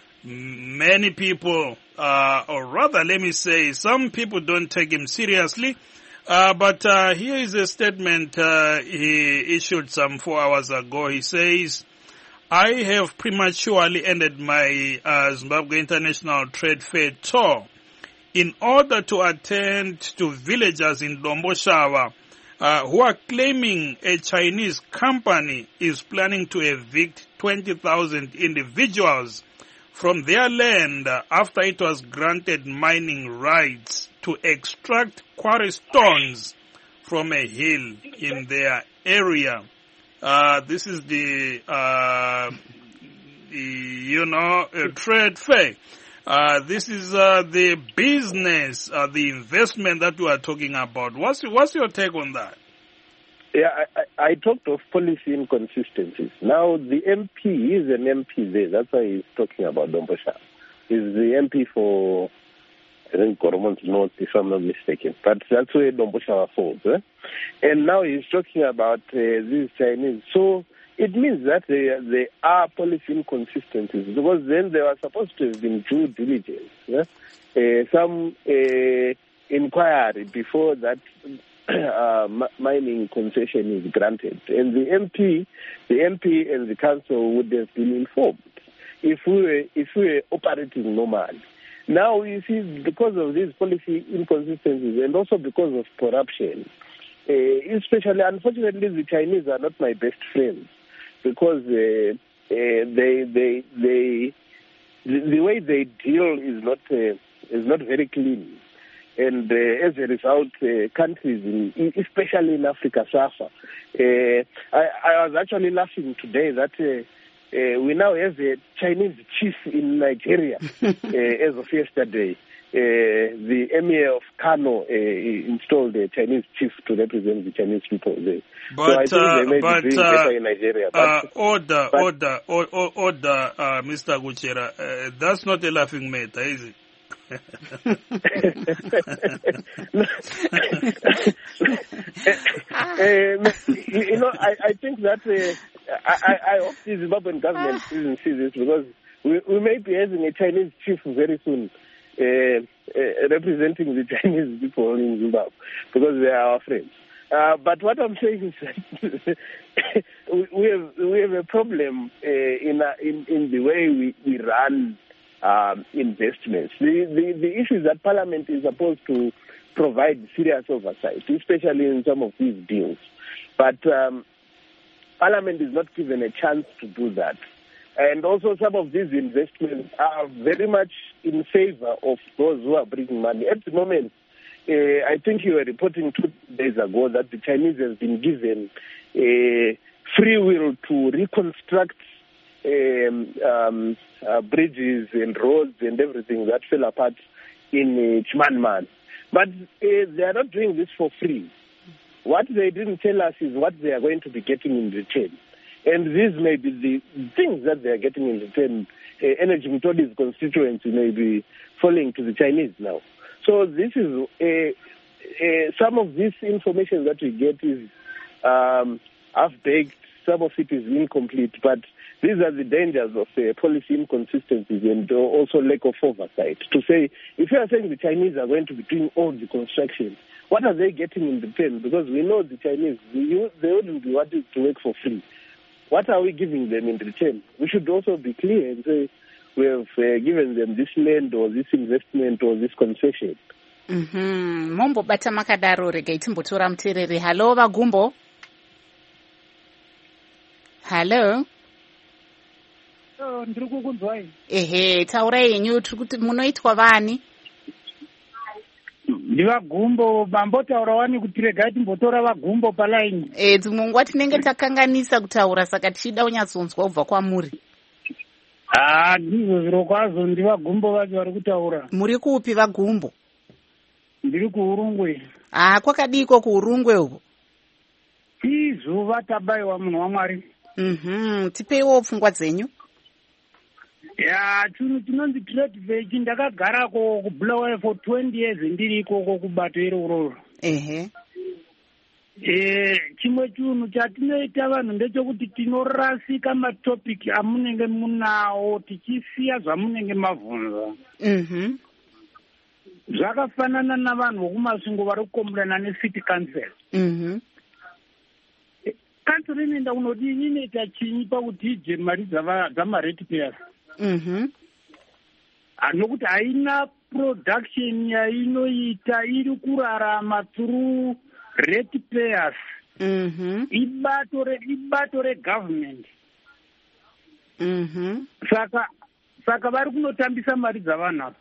Many people, uh, or rather, let me say, some people don't take him seriously. Uh, but uh, here is a statement uh, he issued some four hours ago. He says, I have prematurely ended my uh, Zimbabwe International Trade Fair tour in order to attend to villagers in Domboshawa uh, who are claiming a Chinese company is planning to evict twenty thousand individuals from their land after it was granted mining rights to extract quarry stones from a hill in their area. Uh, this is the, uh, the you know, uh, trade fair. Uh, this is uh, the business, uh, the investment that we are talking about. What's what's your take on that? Yeah, I, I, I talked of policy inconsistencies. Now, the M P is an M P there. That's why he's talking about Dombosha. He's the M P for, I think, Goromont North, if I'm not mistaken. But that's where Dombosha falls. Eh? And now he's talking about uh, these Chinese. So it means that there, there are policy inconsistencies, because then there was supposed to have been due diligence. Eh? Uh, some uh, inquiry before that Uh, mining concession is granted, and the M P, the M P and the council would have been informed if we were if we were operating normally. Now you see, because of these policy inconsistencies and also because of corruption, uh, especially unfortunately the Chinese are not my best friends, because uh, uh, they they they the, the way they deal is not uh, is not very clean. And uh, as a result, uh, countries, in, especially in Africa, suffer. Uh, I, I was actually laughing today that uh, uh, we now have a Chinese chief in Nigeria uh, as of yesterday. Uh, the emir of Kano uh, installed a Chinese chief to represent the Chinese people there. But, so I think uh, they may but, be doing uh, better in Nigeria. But, uh, order, but, order, order, order, uh, Mister Guchera. Uh, that's not a laughing matter, is it? uh, you know, I, I think that uh, I, I hope the Zimbabwean government doesn't see this, because we, we may be having a Chinese chief very soon uh, uh, representing the Chinese people in Zimbabwe, because they are our friends. Uh, but what I'm saying is that we have we have a problem uh, in, uh, in in the way we, we run Um, investments. The, the the issue is that Parliament is supposed to provide serious oversight, especially in some of these deals. But um, Parliament is not given a chance to do that. And also some of these investments are very much in favor of those who are bringing money. At the moment, uh, I think you were reporting two days ago that the Chinese have been given a free will to reconstruct Um, um, uh, bridges and roads and everything that fell apart in uh, Chimanimani. But uh, they are not doing this for free. What they didn't tell us is what they are going to be getting in return. And these may be the things that they are getting in return. Uh, Energy Mutodi's constituency may be falling to the Chinese now. So this is uh, uh, some of this information that we get is um, half-baked, some of it is incomplete, but these are the dangers of uh, policy inconsistencies and uh, also lack of oversight. To say, if you are saying the Chinese are going to be doing all the construction, what are they getting in return? Because we know the Chinese, they wouldn't be wanting to work for free. What are we giving them in return? We should also be clear and say we have uh, given them this land or this investment or this concession. Mhm. Mombo bata makadaro rega itimbotora muterere. Hello Vagumbo. Hello. Oh, ndiri kukunzwai. Ehe, taurai yenyu tiri kuti munoitwa vani? Ndivagumbo, mambotaura wani kuti regai timbotora vagumbo palaini. Eh, dzimwe nguva tinenge takanganisa kutaura saka tichida kunyatsonzwa kubva kwamuri. Ah, ndizvo zviro kwazvo ndivagumbo vacho vari kutaura. Muri kupi vagumbo? Ndiri kuUrungwe. Ah, kwakadiko kuUrungwe uko? Izuva tabayiwa munhu waMwari. Mhm, tipeiwo pfungwa dzenyu. Ya, chinhu chinonzi trade veg ndakagarako kuBulawayo for twenty years ndiri ikoko kubato iroro. Ehe. Eh, chimwe chinhu chatinoita vanhu ndechekuti tinorasika matopiki amunenge munawo tichisiya zvamunenge mavhunza. Mhm. Zvakafanana navanhu vokumasvingo vari kukomborana necity council. Mhm. Council inoenda kunodini inoita chinyi pakuti ije mari dzama-ratepayers. Mhm. Nokuti haina production yainoita iri kurarama through ratepayers. Mhm. Ibato re ibato regovernment. Mhm. Saka saka vari kunotambisa mari dzavanhu apa.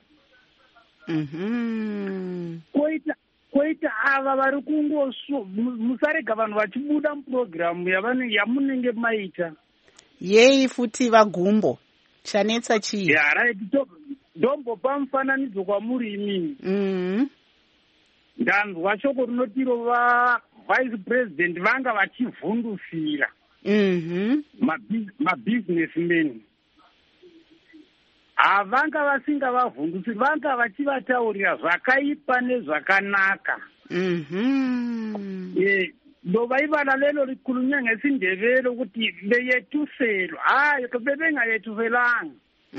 Mhm. Koita koita ava vari kungoso musarega vanhu vachibuda muprogramu yamunenge maita. Yei futi vagumbo. Chanetsa chii? Yeah, right. Ndombopa mufananidzo kwamuri imini. Mhm. Ndanzwa shoko rinotiro va vice president vanga vachivhundusira. Mhm. Mabusinessmen. Avanga vasinga vavhundusiri vanga vachivataurira zvakaipa nezvakanaka. Mhm. Eh, ndo vaivana lelo rikulunyanga isindevelo kuti beyetuselo. Hayi, bebengayetuselanga.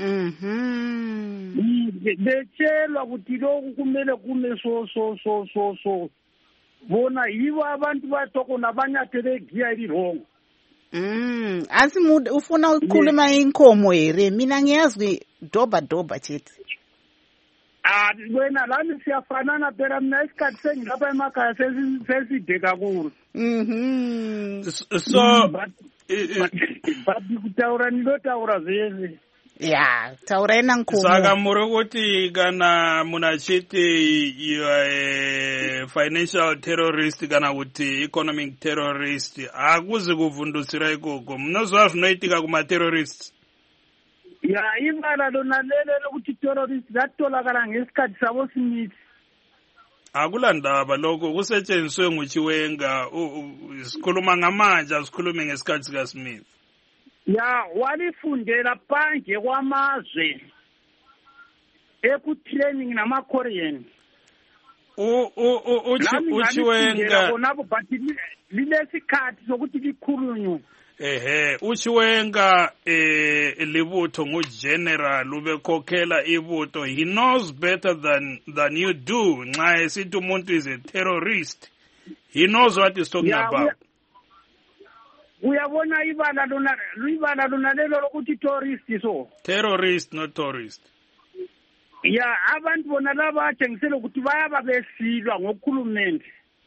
Mhm. Bechelwa kuti lokhu kumele kume so so so so so. Bona yivo abantu batoko nabanyathele giya irirongo. Mm, asi ufuna ukukhuluma inkomo here, mina ngiyazwi doba doba chete. Ah, wena lami siyafanana phela mina isikhathi sengilapha emakhaya seside kakhulu. Mhm. So but kutaura nilotaura zvese. Yeah, taura ina nkomo. Saka muri kuti kana munachiti you are a financial terrorist kana kuti economic terrorist akuzi kuvhundusira ikoko munozva zvinoitika kuma terrorists. Ya, ivana lona lele lokuti terrorist ratolakala ngesikhathi sabo simithi. Akula ndaba lokho kusetshenziswe nguChiwenga sikhuluma ngamanje sikhulume ngesikhathi sika Smith. Ya, walifundela panje kwamazwe ekutraining nama-Korean. U u uChiwenga konabo but linesikhathi sokuthi likhulunywe. Ehe, uChiwenga eh libutho ngugeneral ubekhokhela ibutho. He knows better than than you do. Nxa esithi umuntu is a terrorist. He knows what he's talking yeah, about. Uyabona ibala lona libala lona lelo lokuthi terrorist so. Terrorist not tourist. Ya, abantu bona laba bathengisela ukuthi bayaba besilwa ngokhulumende.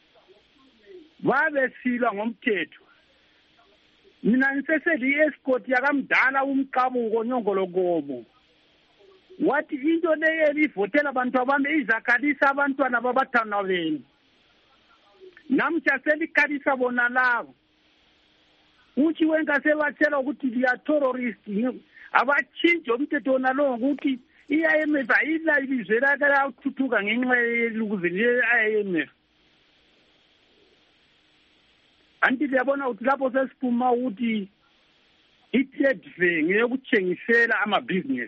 Babesilwa ngomthetho. Mina ngiseseli escort yakamdala umqabuko nyongolokobo. Wathi into leyo livotela abantu abambe izakhalisa abantwana babathana beni. Namtsha selikhalisa bona labo. uChiwenga sebatshela ukuthi liya terrorist abachinje umthetho nalo ukuthi I M F ayila ilizwe lakala ukuthuthuka ngenxa yelukuze le I M F. Anti liyabona ukuthi lapho sesiphuma ukuthi i-trade fair ngeyokuthengisela ama-business.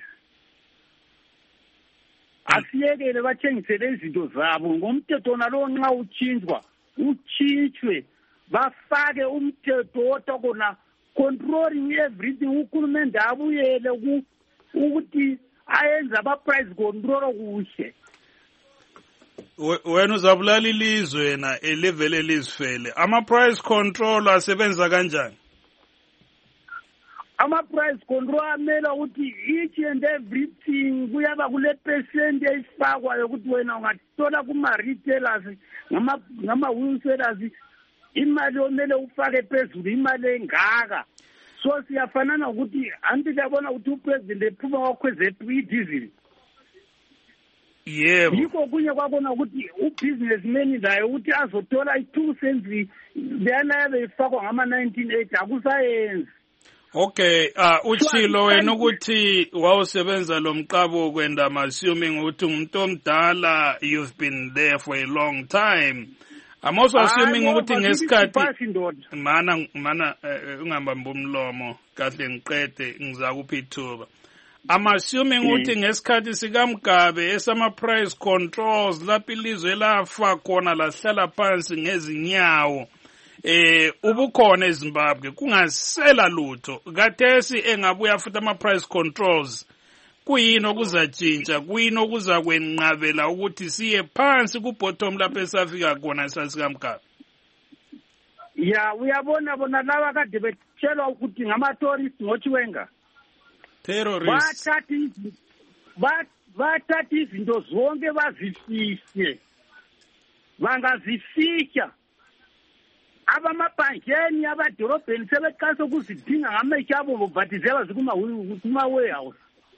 Asiyekele bathengisele izinto zabo ngomthetho nalo nxa uchinjwa uchinjwe bafake umthetho wotokona controlling everything ukhulumende abuyele ukuthi ayenza aba-price control kuhle. Wena uzabulala ilizwe wena elevele elizifele. Ama-price control asebenza kanjani? Ama-price control amela ukuthi each and everything kuyaba kule percent esifakwayo ukuthi wena ungathola kuma-retailers ngama-wholesalers imali omele ufake phezulu imali engaka. so siyafanana ukuthi anditabona ukuthi upresident ephuma wakhwezethu idizili yebo yikho kunye kwabona ukuthi ubusinessman layo ukuthi azotola i-two cents leyana yabeyifakwa ngama-nineteen eighty akusayenzi. Okay, uh uchilo wena ukuthi wawusebenza lo mqabo kwenda assuming ukuthi umuntu omdala, you've been there for a long time. I'm also assuming ukuthi ngesikhathi mana mana ungambamba umlomo kahle ngiqede ngiza kuphithuka. I'm assuming ukuthi ngesikhathi sikaMgabe esama price controls lapho ilizwe lafa khona lahlala phansi ngezinyawo eh ubukhona eZimbabwe kungasela lutho kathesi engabuya futhi ama price controls kuyini okuzatshintsha kuyini okuzakwenqabela ukuthi siye phansi ku bottom lapho esafika khona sasikaMgabe. Ya uyabona bona laba kade betshelwa ukuthi ngama tourist ngochiwenga terrorists bathathi bathathi izinto zonke bazifishe bangazifisha abamabhanjeni abadorobheni sebeqasa ukuzidinga ngamehlo abo batizela zikuma warehouse.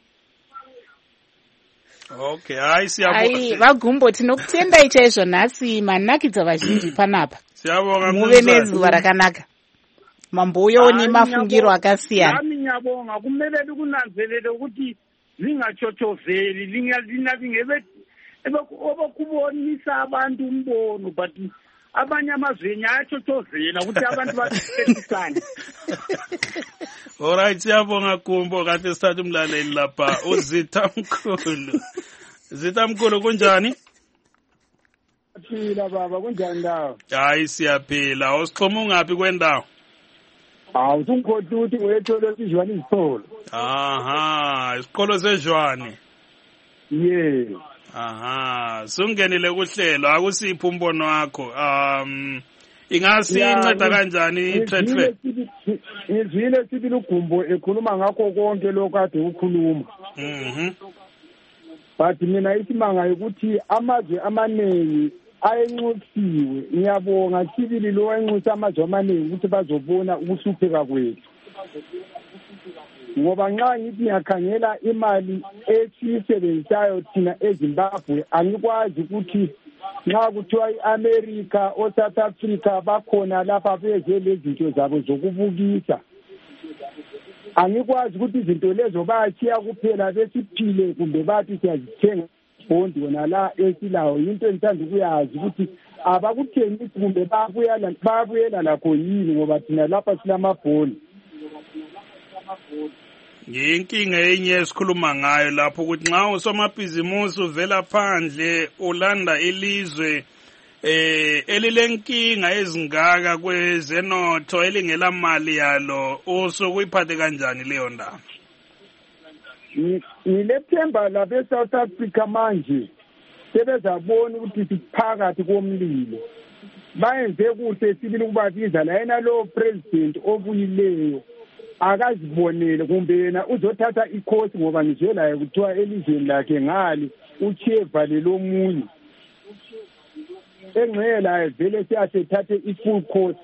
Okay, hayi siyabonga. Hayi bagumbo tinokutenda ichaizvo nhasi manakidza vazhinji panapa. Siyabonga muve nezuva rakanaka. Mambuyo ni mafungiro akasiyana. Nami ngiyabonga kumele likunanzelele ukuthi lingachotshoveli lingalina lingebe ebakubonisa abantu umbono but abanye amazweni ayachotshovela ukuthi abantu bathekisane. Alright, siyabonga Gumbo kade sithatha umlaleli lapha uZitha Mkhulu. Zitha Mkhulu kunjani? Phila baba kunjani ndawo? Hayi siyaphila. Usixhoma ungapi kwendawo? Hawu ungikhohle ukuthi uyethole izwane izitholo. Aha, isikolo sejwane. Yeah. Aha, sungenile kuhlelo akusiphi umbono wakho? Um ingasi inceda kanjani i-trade fair? Ngizwile sithi uGumbo ekhuluma ngakho konke lokho ade ukhuluma. Mhm. But mina isimanga ukuthi amazwe amaningi ayenxusiwe. Ngiyabonga sibili lo enxusa amazwe amaningi ukuthi bazobona ukuhlupheka kwethu. Ngoba nxa ngithi ngiyakhangela imali esiyisebenzisayo thina eZimbabwe angikwazi ukuthi nxa kuthiwa i-America o-South Africa bakhona lapha beze lezinto zabo zokubukisa angikwazi ukuthi izinto lezo bayachiya kuphela besiphile kumbe bathi siyazithenga bondi wona la esilawo into engithanda ukuyazi ukuthi abakuthengisi kumbe babuyela babuyela lakho yini ngoba thina lapha silamabhoni. Yinkinga enye esikhuluma ngayo lapho ukuthi nxa usomabhizimusi uvela phandle ulanda ilizwe eh elilenkinga ezingaka kwezenotho elingela mali yalo usukuyiphathe kanjani leyo ndaba? Ngilethemba labe South Africa manje sebezabona ukuthi siphakathi komlilo bayenze kuhle sibili ukubabiza la yena lo president obuyileyo akazibonele kumbe yena uzothatha ikhosi ngoba nje laye kuthiwa elizweni lakhe ngali uchevale lomunye engcela vele siyathathe i-full course.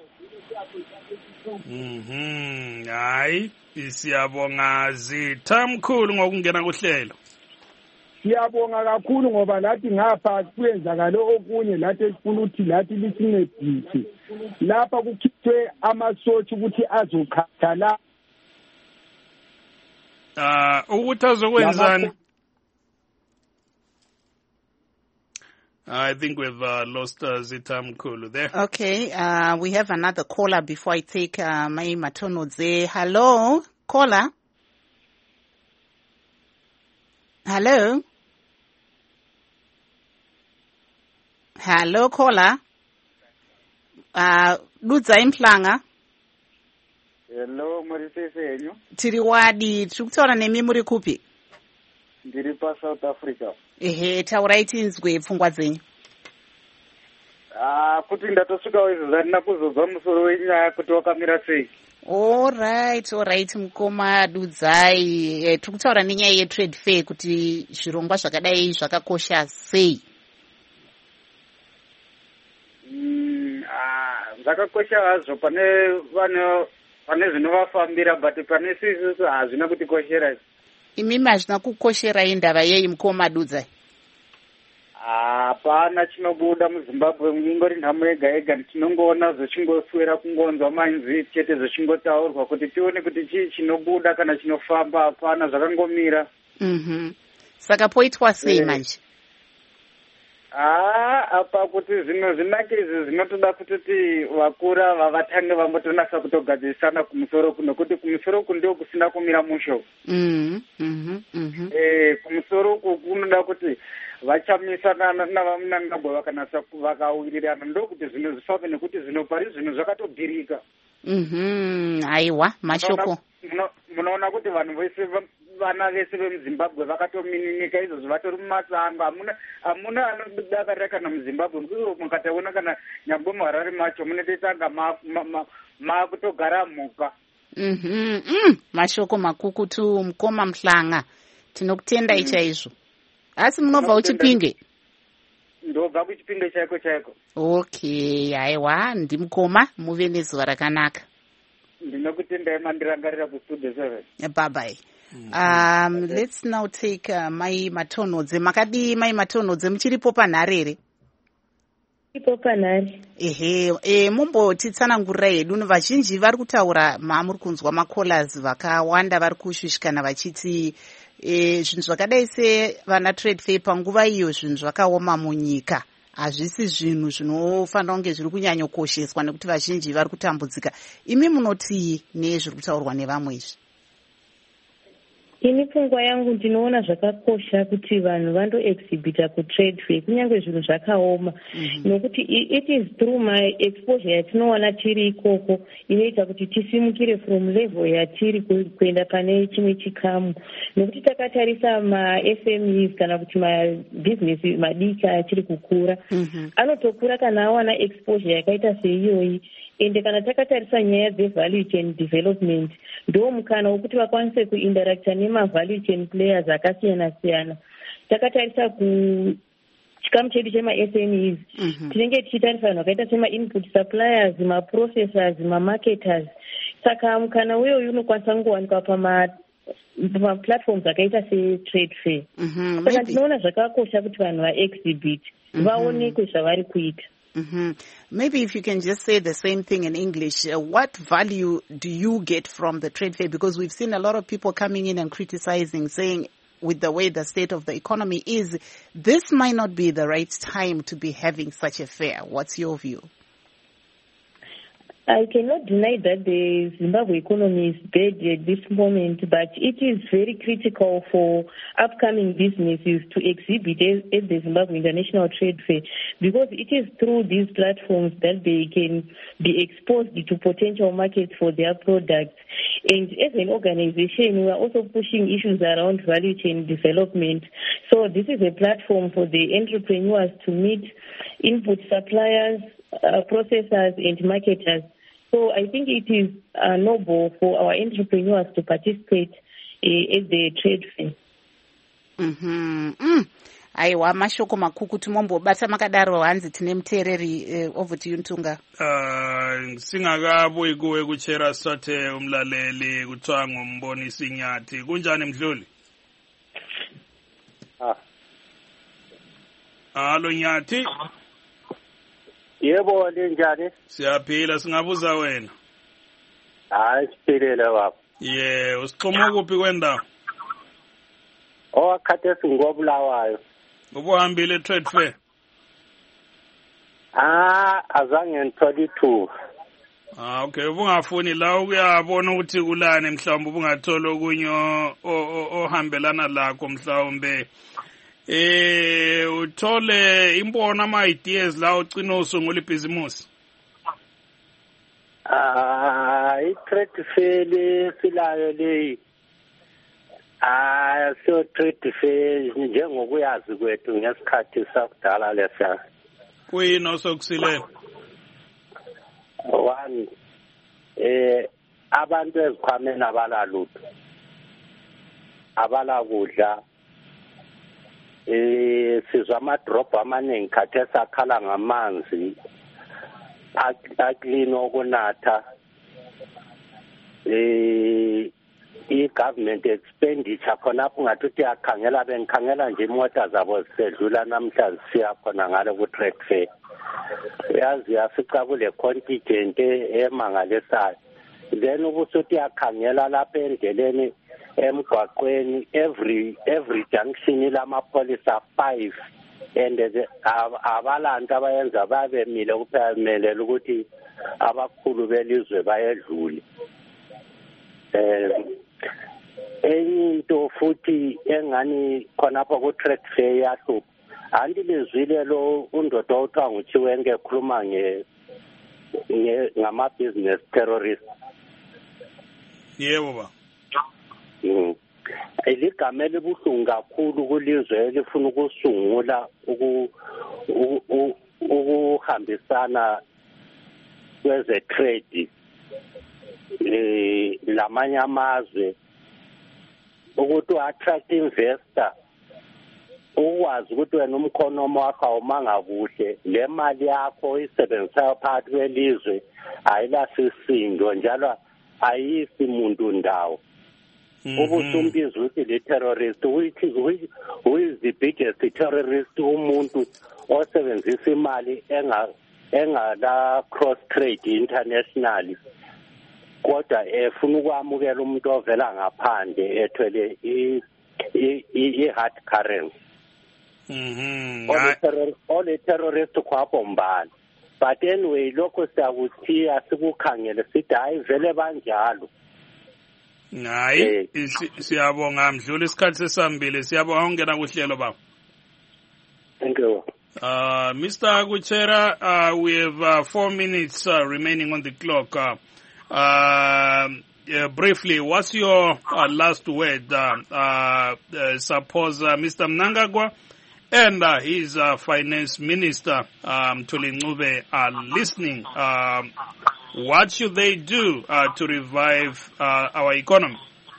Mhm, hayi siyabonga Zitha Mkhulu ngokungena kuhlelo. Siyabonga kakhulu ngoba lathi ngapha kuyenzakala okunye lathi esifuna ukuthi lathi lisincedise lapha kukhithwe amasotsha ukuthi azokhathala ah ukuthi azokwenzani. I think we've uh, lost uh, Zitha Mkhulu there. Okay, uh, we have another caller before I take uh, Mai Matonodze. Hello, caller. Hello. Hello, caller. Uh, Ludza Implanga. Hello, Morisesenyo. Tiriwadi, tukutona nemi muri kupi? Ndiri pa South Africa. Ehe, tauraiti inzwe pfungwa dzenyu. Ah, kuti ndatosvika wezvizani nakuzobva musoro wenyaya kuti wakamira sei. All right, all right mukoma Dudzai. Eh, tukutaura nenyaya yetrade fair kuti zvirongwa zvakadai zvakakosha sei? Mm, ah, zvakakosha hazvo pane vane pane zvinovafambira but pane isusu hazvina kutikoshera. Imimi hazvina kukosherai ndava yei mukoma Dudzai? Hapana chinobuda muZimbabwe, ingori nhamo yega yega, tinongoona zvichingoswera kungonzwa manzi chete zvichingotaurwa kuti tione kuti chii chinobuda kana chinofamba. Hapana, zvakangomira. Mhm. Saka poitwa sei manje? Ah, apa kuti zvino zvinake izvi zvinotoda kutoti vakura vatange vambotonasa kutogadzirisana kumusoro kuno, kuti kumusoro uku ndio kusina kumira musho. Mhm. Mhm. Mhm. Eh, kumusoro uku kunoda kuti vachamisana navamunangagwa vakanasa vakawirirana, ndokuti zvinhu zvifambe, nekuti zvino pari zvinhu zvakatobhirika. Mhm. Aiwa, mashoko. Munoona kuti vanhu vese vana vese vemuZimbabwe vakatominika, izvozvo vatori mumatsanga. Hamuna hamuna anodakarira kana muZimbabwe, mukataona kana nyangwe muHarare macho munotoitanga makutogara mhuka. Mhm. Mm. Mashoko makukutu mukoma Mhlanga. Tinokutendai chaizvo. Asi munobva kuChipinge? Ndobva kuChipinge chaiko chaiko. Okay, aiwa, ndimukoma, muve nezuva rakanaka. Ndinokutendai mandirangarira kustudio seven. Bye bye. Um, let's now take uh, Mai Matonodze. Makadi Mai Matonodze, muchiripo panharere? Ipo panhare. Ehe, e, mumbotitsanangurira hedu, vazhinji vari kutaura, mamuri kunzwa makolas vakawanda vari kushushikana vachiti e, zvinhu zvakadai sevana trade fair panguva iyo zvinhu zvakaoma munyika. Hazvisi zvinhu zvinofanira kunge zviri kunyanyokosheswa nekuti vazhinji vari kutambudzika. Imi munoti nezviri kutaurwa nevamwe izvi? Ini pfungwa yangu ndinoona zvakakosha kuti vanhu vandoexhibita kutrade fair kunyange zvinhu zvakaoma, nokuti it is through my exposure yatinoona tiri ikoko inoita kuti tisimukire from level yatiri kuenda pane chimwe chikamu, nokuti takatarisa ma-S M Es kana kuti mabusiness madiki achiri kukura anotokura kana awana exposure yakaita seiyoyi. Ende kana takatarisa nyaya dzevalue chain development, ndo mukana wokuti vakwanise kuinteracta nema-value chain players akasiyana siyana. Takatarisa kuchikamu chedu chema-S M Es, tinenge tichitarisa vanhu vakaita sema-input suppliers, ma-processors, ma-marketers. Saka mukana uyoyu unokwanisa kungowanikwa pama platforms akaita se-trade fair. Saka ndinoona zvakakosha kuti vanhu vaexhibit, vaonekwe zvavari kuita. Mm-hmm. Maybe if you can just say the same thing in English, uh, what value do you get from the trade fair? Because we've seen a lot of people coming in and criticizing, saying with the way the state of the economy is, this might not be the right time to be having such a fair. What's your view? I cannot deny that the Zimbabwe economy is bad at this moment, but it is very critical for upcoming businesses to exhibit at the Zimbabwe International Trade Fair, because it is through these platforms that they can be exposed to potential markets for their products. And as an organization, we are also pushing issues around value chain development. So this is a platform for the entrepreneurs to meet input suppliers, uh, processors, and marketers. So I think it is uh, noble for our entrepreneurs to participate uh, at the trade fair. Mm-hmm. Mm. Aiwa, mashoko makuku timombobata makadaro hanzi tine muteereri. uh, over to you Ntunga. Uh, singakabuyi kuwe kuchera sathe umlaleli kuthiwa ngumbonisi Nyathi. Kunjani Mdluli? Ah. Halo Nyathi. Yebo, linjani? Siyaphila, singabuza wena. Hayi, siphilile baba. Ye, usixhuma kuphi kwendawo? Oh, khathesi ngobulawayo. Ubuhambile trade fair? Ah, azange ngithole ithuba. Ah, okay, ubungafuni la ukuyabona ukuthi kulane mhlawumbe ubungathola okunye ohambelana lakho mhlawumbe. Eh, uthole imbona ama-ideas la ugcina usungula ibhizimusi? Ah, i-trade fair silayo leyi. Ah, so trade fair njengokuyazi kwethu ngesikhathi sakudala lesa. Kuyini osokusilela? One, eh, abantu ezikhwameni abalalutho. Abala kudla. Eh, sizwa amadrobha amaningi khathesi akhala ngamanzi aklini okunatha. eh i-government expenditure khonapho ngathi uthi yakhangela bengikhangela nje imota zabo zisedlula namhla zisiya khona ngale ku-trade fair. Uyazi yafica kule contingent emangalisayo. Then ubusuthi yakhangela lapha endleleni emgwaqweni every every junction lamapholisa five and abalantu abayenza babemile kuphela kumele ukuthi abakhulu belizwe bayedlule. Eh enye into futhi engani khonapha ku-trade fair yahlupha andilizwile lo undoda othiwa nguChiwenge ekhuluma nge ngama-business terrorist. Yebo ba. Mm. Eligama elibuhlungu kakhulu kulizwe elifuna ukusungula ukuhambisana kweze trade eh lamanye amazwe ukuthi attract investor ukwazi ukuthi wena umkhonomo wakho awumanga kuhle le mali yakho isebenza phakathi kwelizwe ayilasisindo njalo ayisi muntu ndawo. Ubusumbiza ukuthi le terrorist which who is the biggest terrorist umuntu osebenzisa imali enga engala cross trade internationally kodwa efuna ukwamukela umuntu ovela ngaphandle ethwele i i hard currency. Mhm. All the terrorist kwabombana. But anyway lokho siyakuthiya sikukhangele sithi hayi vele banjalo. Hayi siyabonga mdlula isikhathi sesambile siyabonga ungena kuhlelo baba. Thank you. Uh, Mister Kuchera, uh, we have uh, four minutes uh, remaining on the clock. Uh, uh, uh, briefly, what's your uh, last word? Uh, uh, uh, suppose uh, Mister Mnangagwa and uh, his uh, finance minister, um, Thuli Ncube, are listening. Um, what should they do uh, to revive uh, our economy?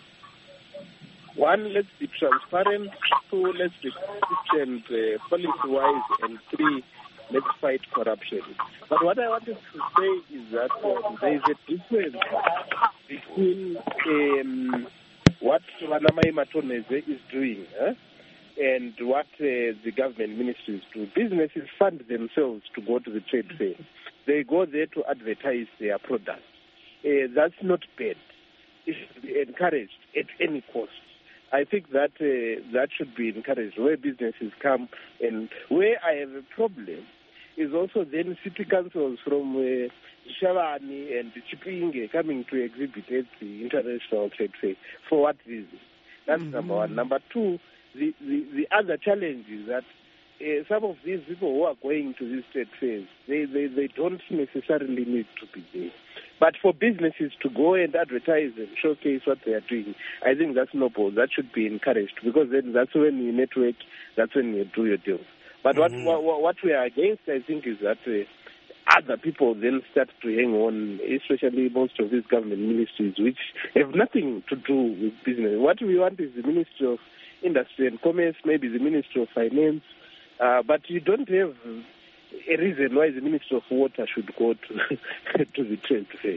One, let's be transparent. Two, let's be consistent uh, policy-wise. And three, let's fight corruption. But what I wanted to say is that um, there is a difference between um, what Wanamai Matoneze is doing eh, and what uh, the government ministries do. Businesses fund themselves to go to the trade fair. They go there to advertise their products. Uh, that's not bad. It should be encouraged at any cost. I think that uh, that should be encouraged where businesses come. And where I have a problem is also then city councils from uh, Shavani and Chipinge coming to exhibit at the International Trade Fair. For what reason? That's mm-hmm. number one. Number two, the, the, the other challenge is that uh, some of these people who are going to these trade fairs, they, they, they don't necessarily need to be there. But for businesses to go and advertise and showcase what they are doing, I think that's noble. That should be encouraged because then that's when you network, that's when you do your deals. But mm-hmm. what, what what we are against, I think, is that uh, other people then start to hang on, especially most of these government ministries, which have nothing to do with business. What we want is the Ministry of Industry and Commerce, maybe the Ministry of Finance, uh, but you don't have a reason why the Minister of Water should go to to the trade fair.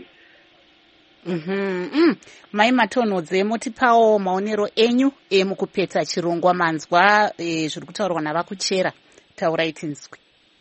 Mhm. Mm. Mai Matonodze motipawo maonero enyu emukupedza chirongwa manzwa e, zviri kutaurwa navakuchera taurai tinzwi.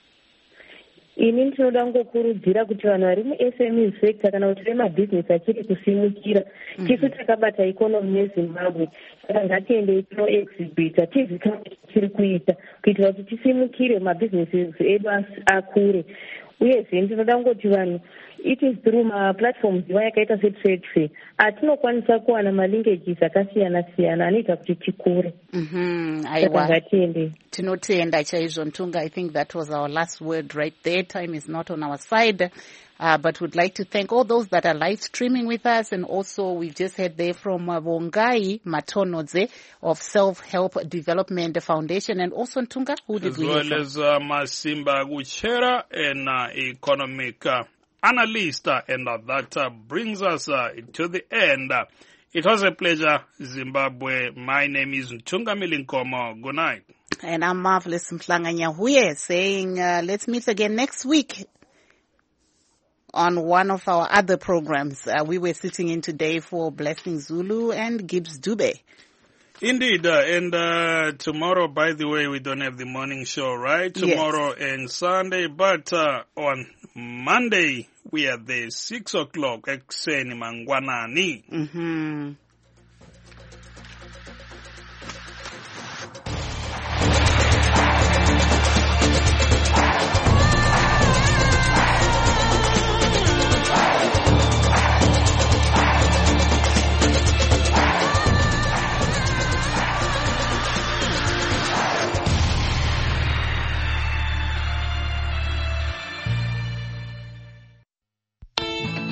Ini ndinoda ngokurudzira kuti vanhu vari mu-S M E sector kana kuti vemabhizinesi achiri kusimukira tisu takabata ikonomi yeZimbabwe saka ngatiendei tinoexhibita tizikanwa tiri kuita kuitira kuti tisimukire mabhizinesi edu akure. Uyezve ndinoda ngoti vanhu it is through maplatforms iwa yakaita setrade fair atinokwanisa kuwana malinkages akasiyana siyana anoita kuti tikure. Mhm. Aiwa. Tinotenda chaizvo Ntunga. I think that was our last word right there. Time is not on our side. Uh, but we'd like to thank all those that are live streaming with us, and also we've just heard there from uh, Vongai Matonodze of Self-Help Development Foundation, and also Ntunga, who did as we well hear from? as uh, Masimba Kuchera, an uh, economic uh, analyst, uh, and uh, that uh, brings us uh, to the end. Uh, it was a pleasure, Zimbabwe. My name is Ntunga Milinkomo. Good night. And I'm Marvelous Mhlanga Nyahuye saying uh, let's meet again next week. on one of our other programs. Uh, we were sitting in today for Blessing Zulu and Gibbs Dube. Indeed, uh, and uh, tomorrow, by the way, we don't have the morning show, right? Tomorrow yes. and Sunday, but uh, on Monday, we are there six o'clock, Ekseni Mangwanani. Mm-hmm.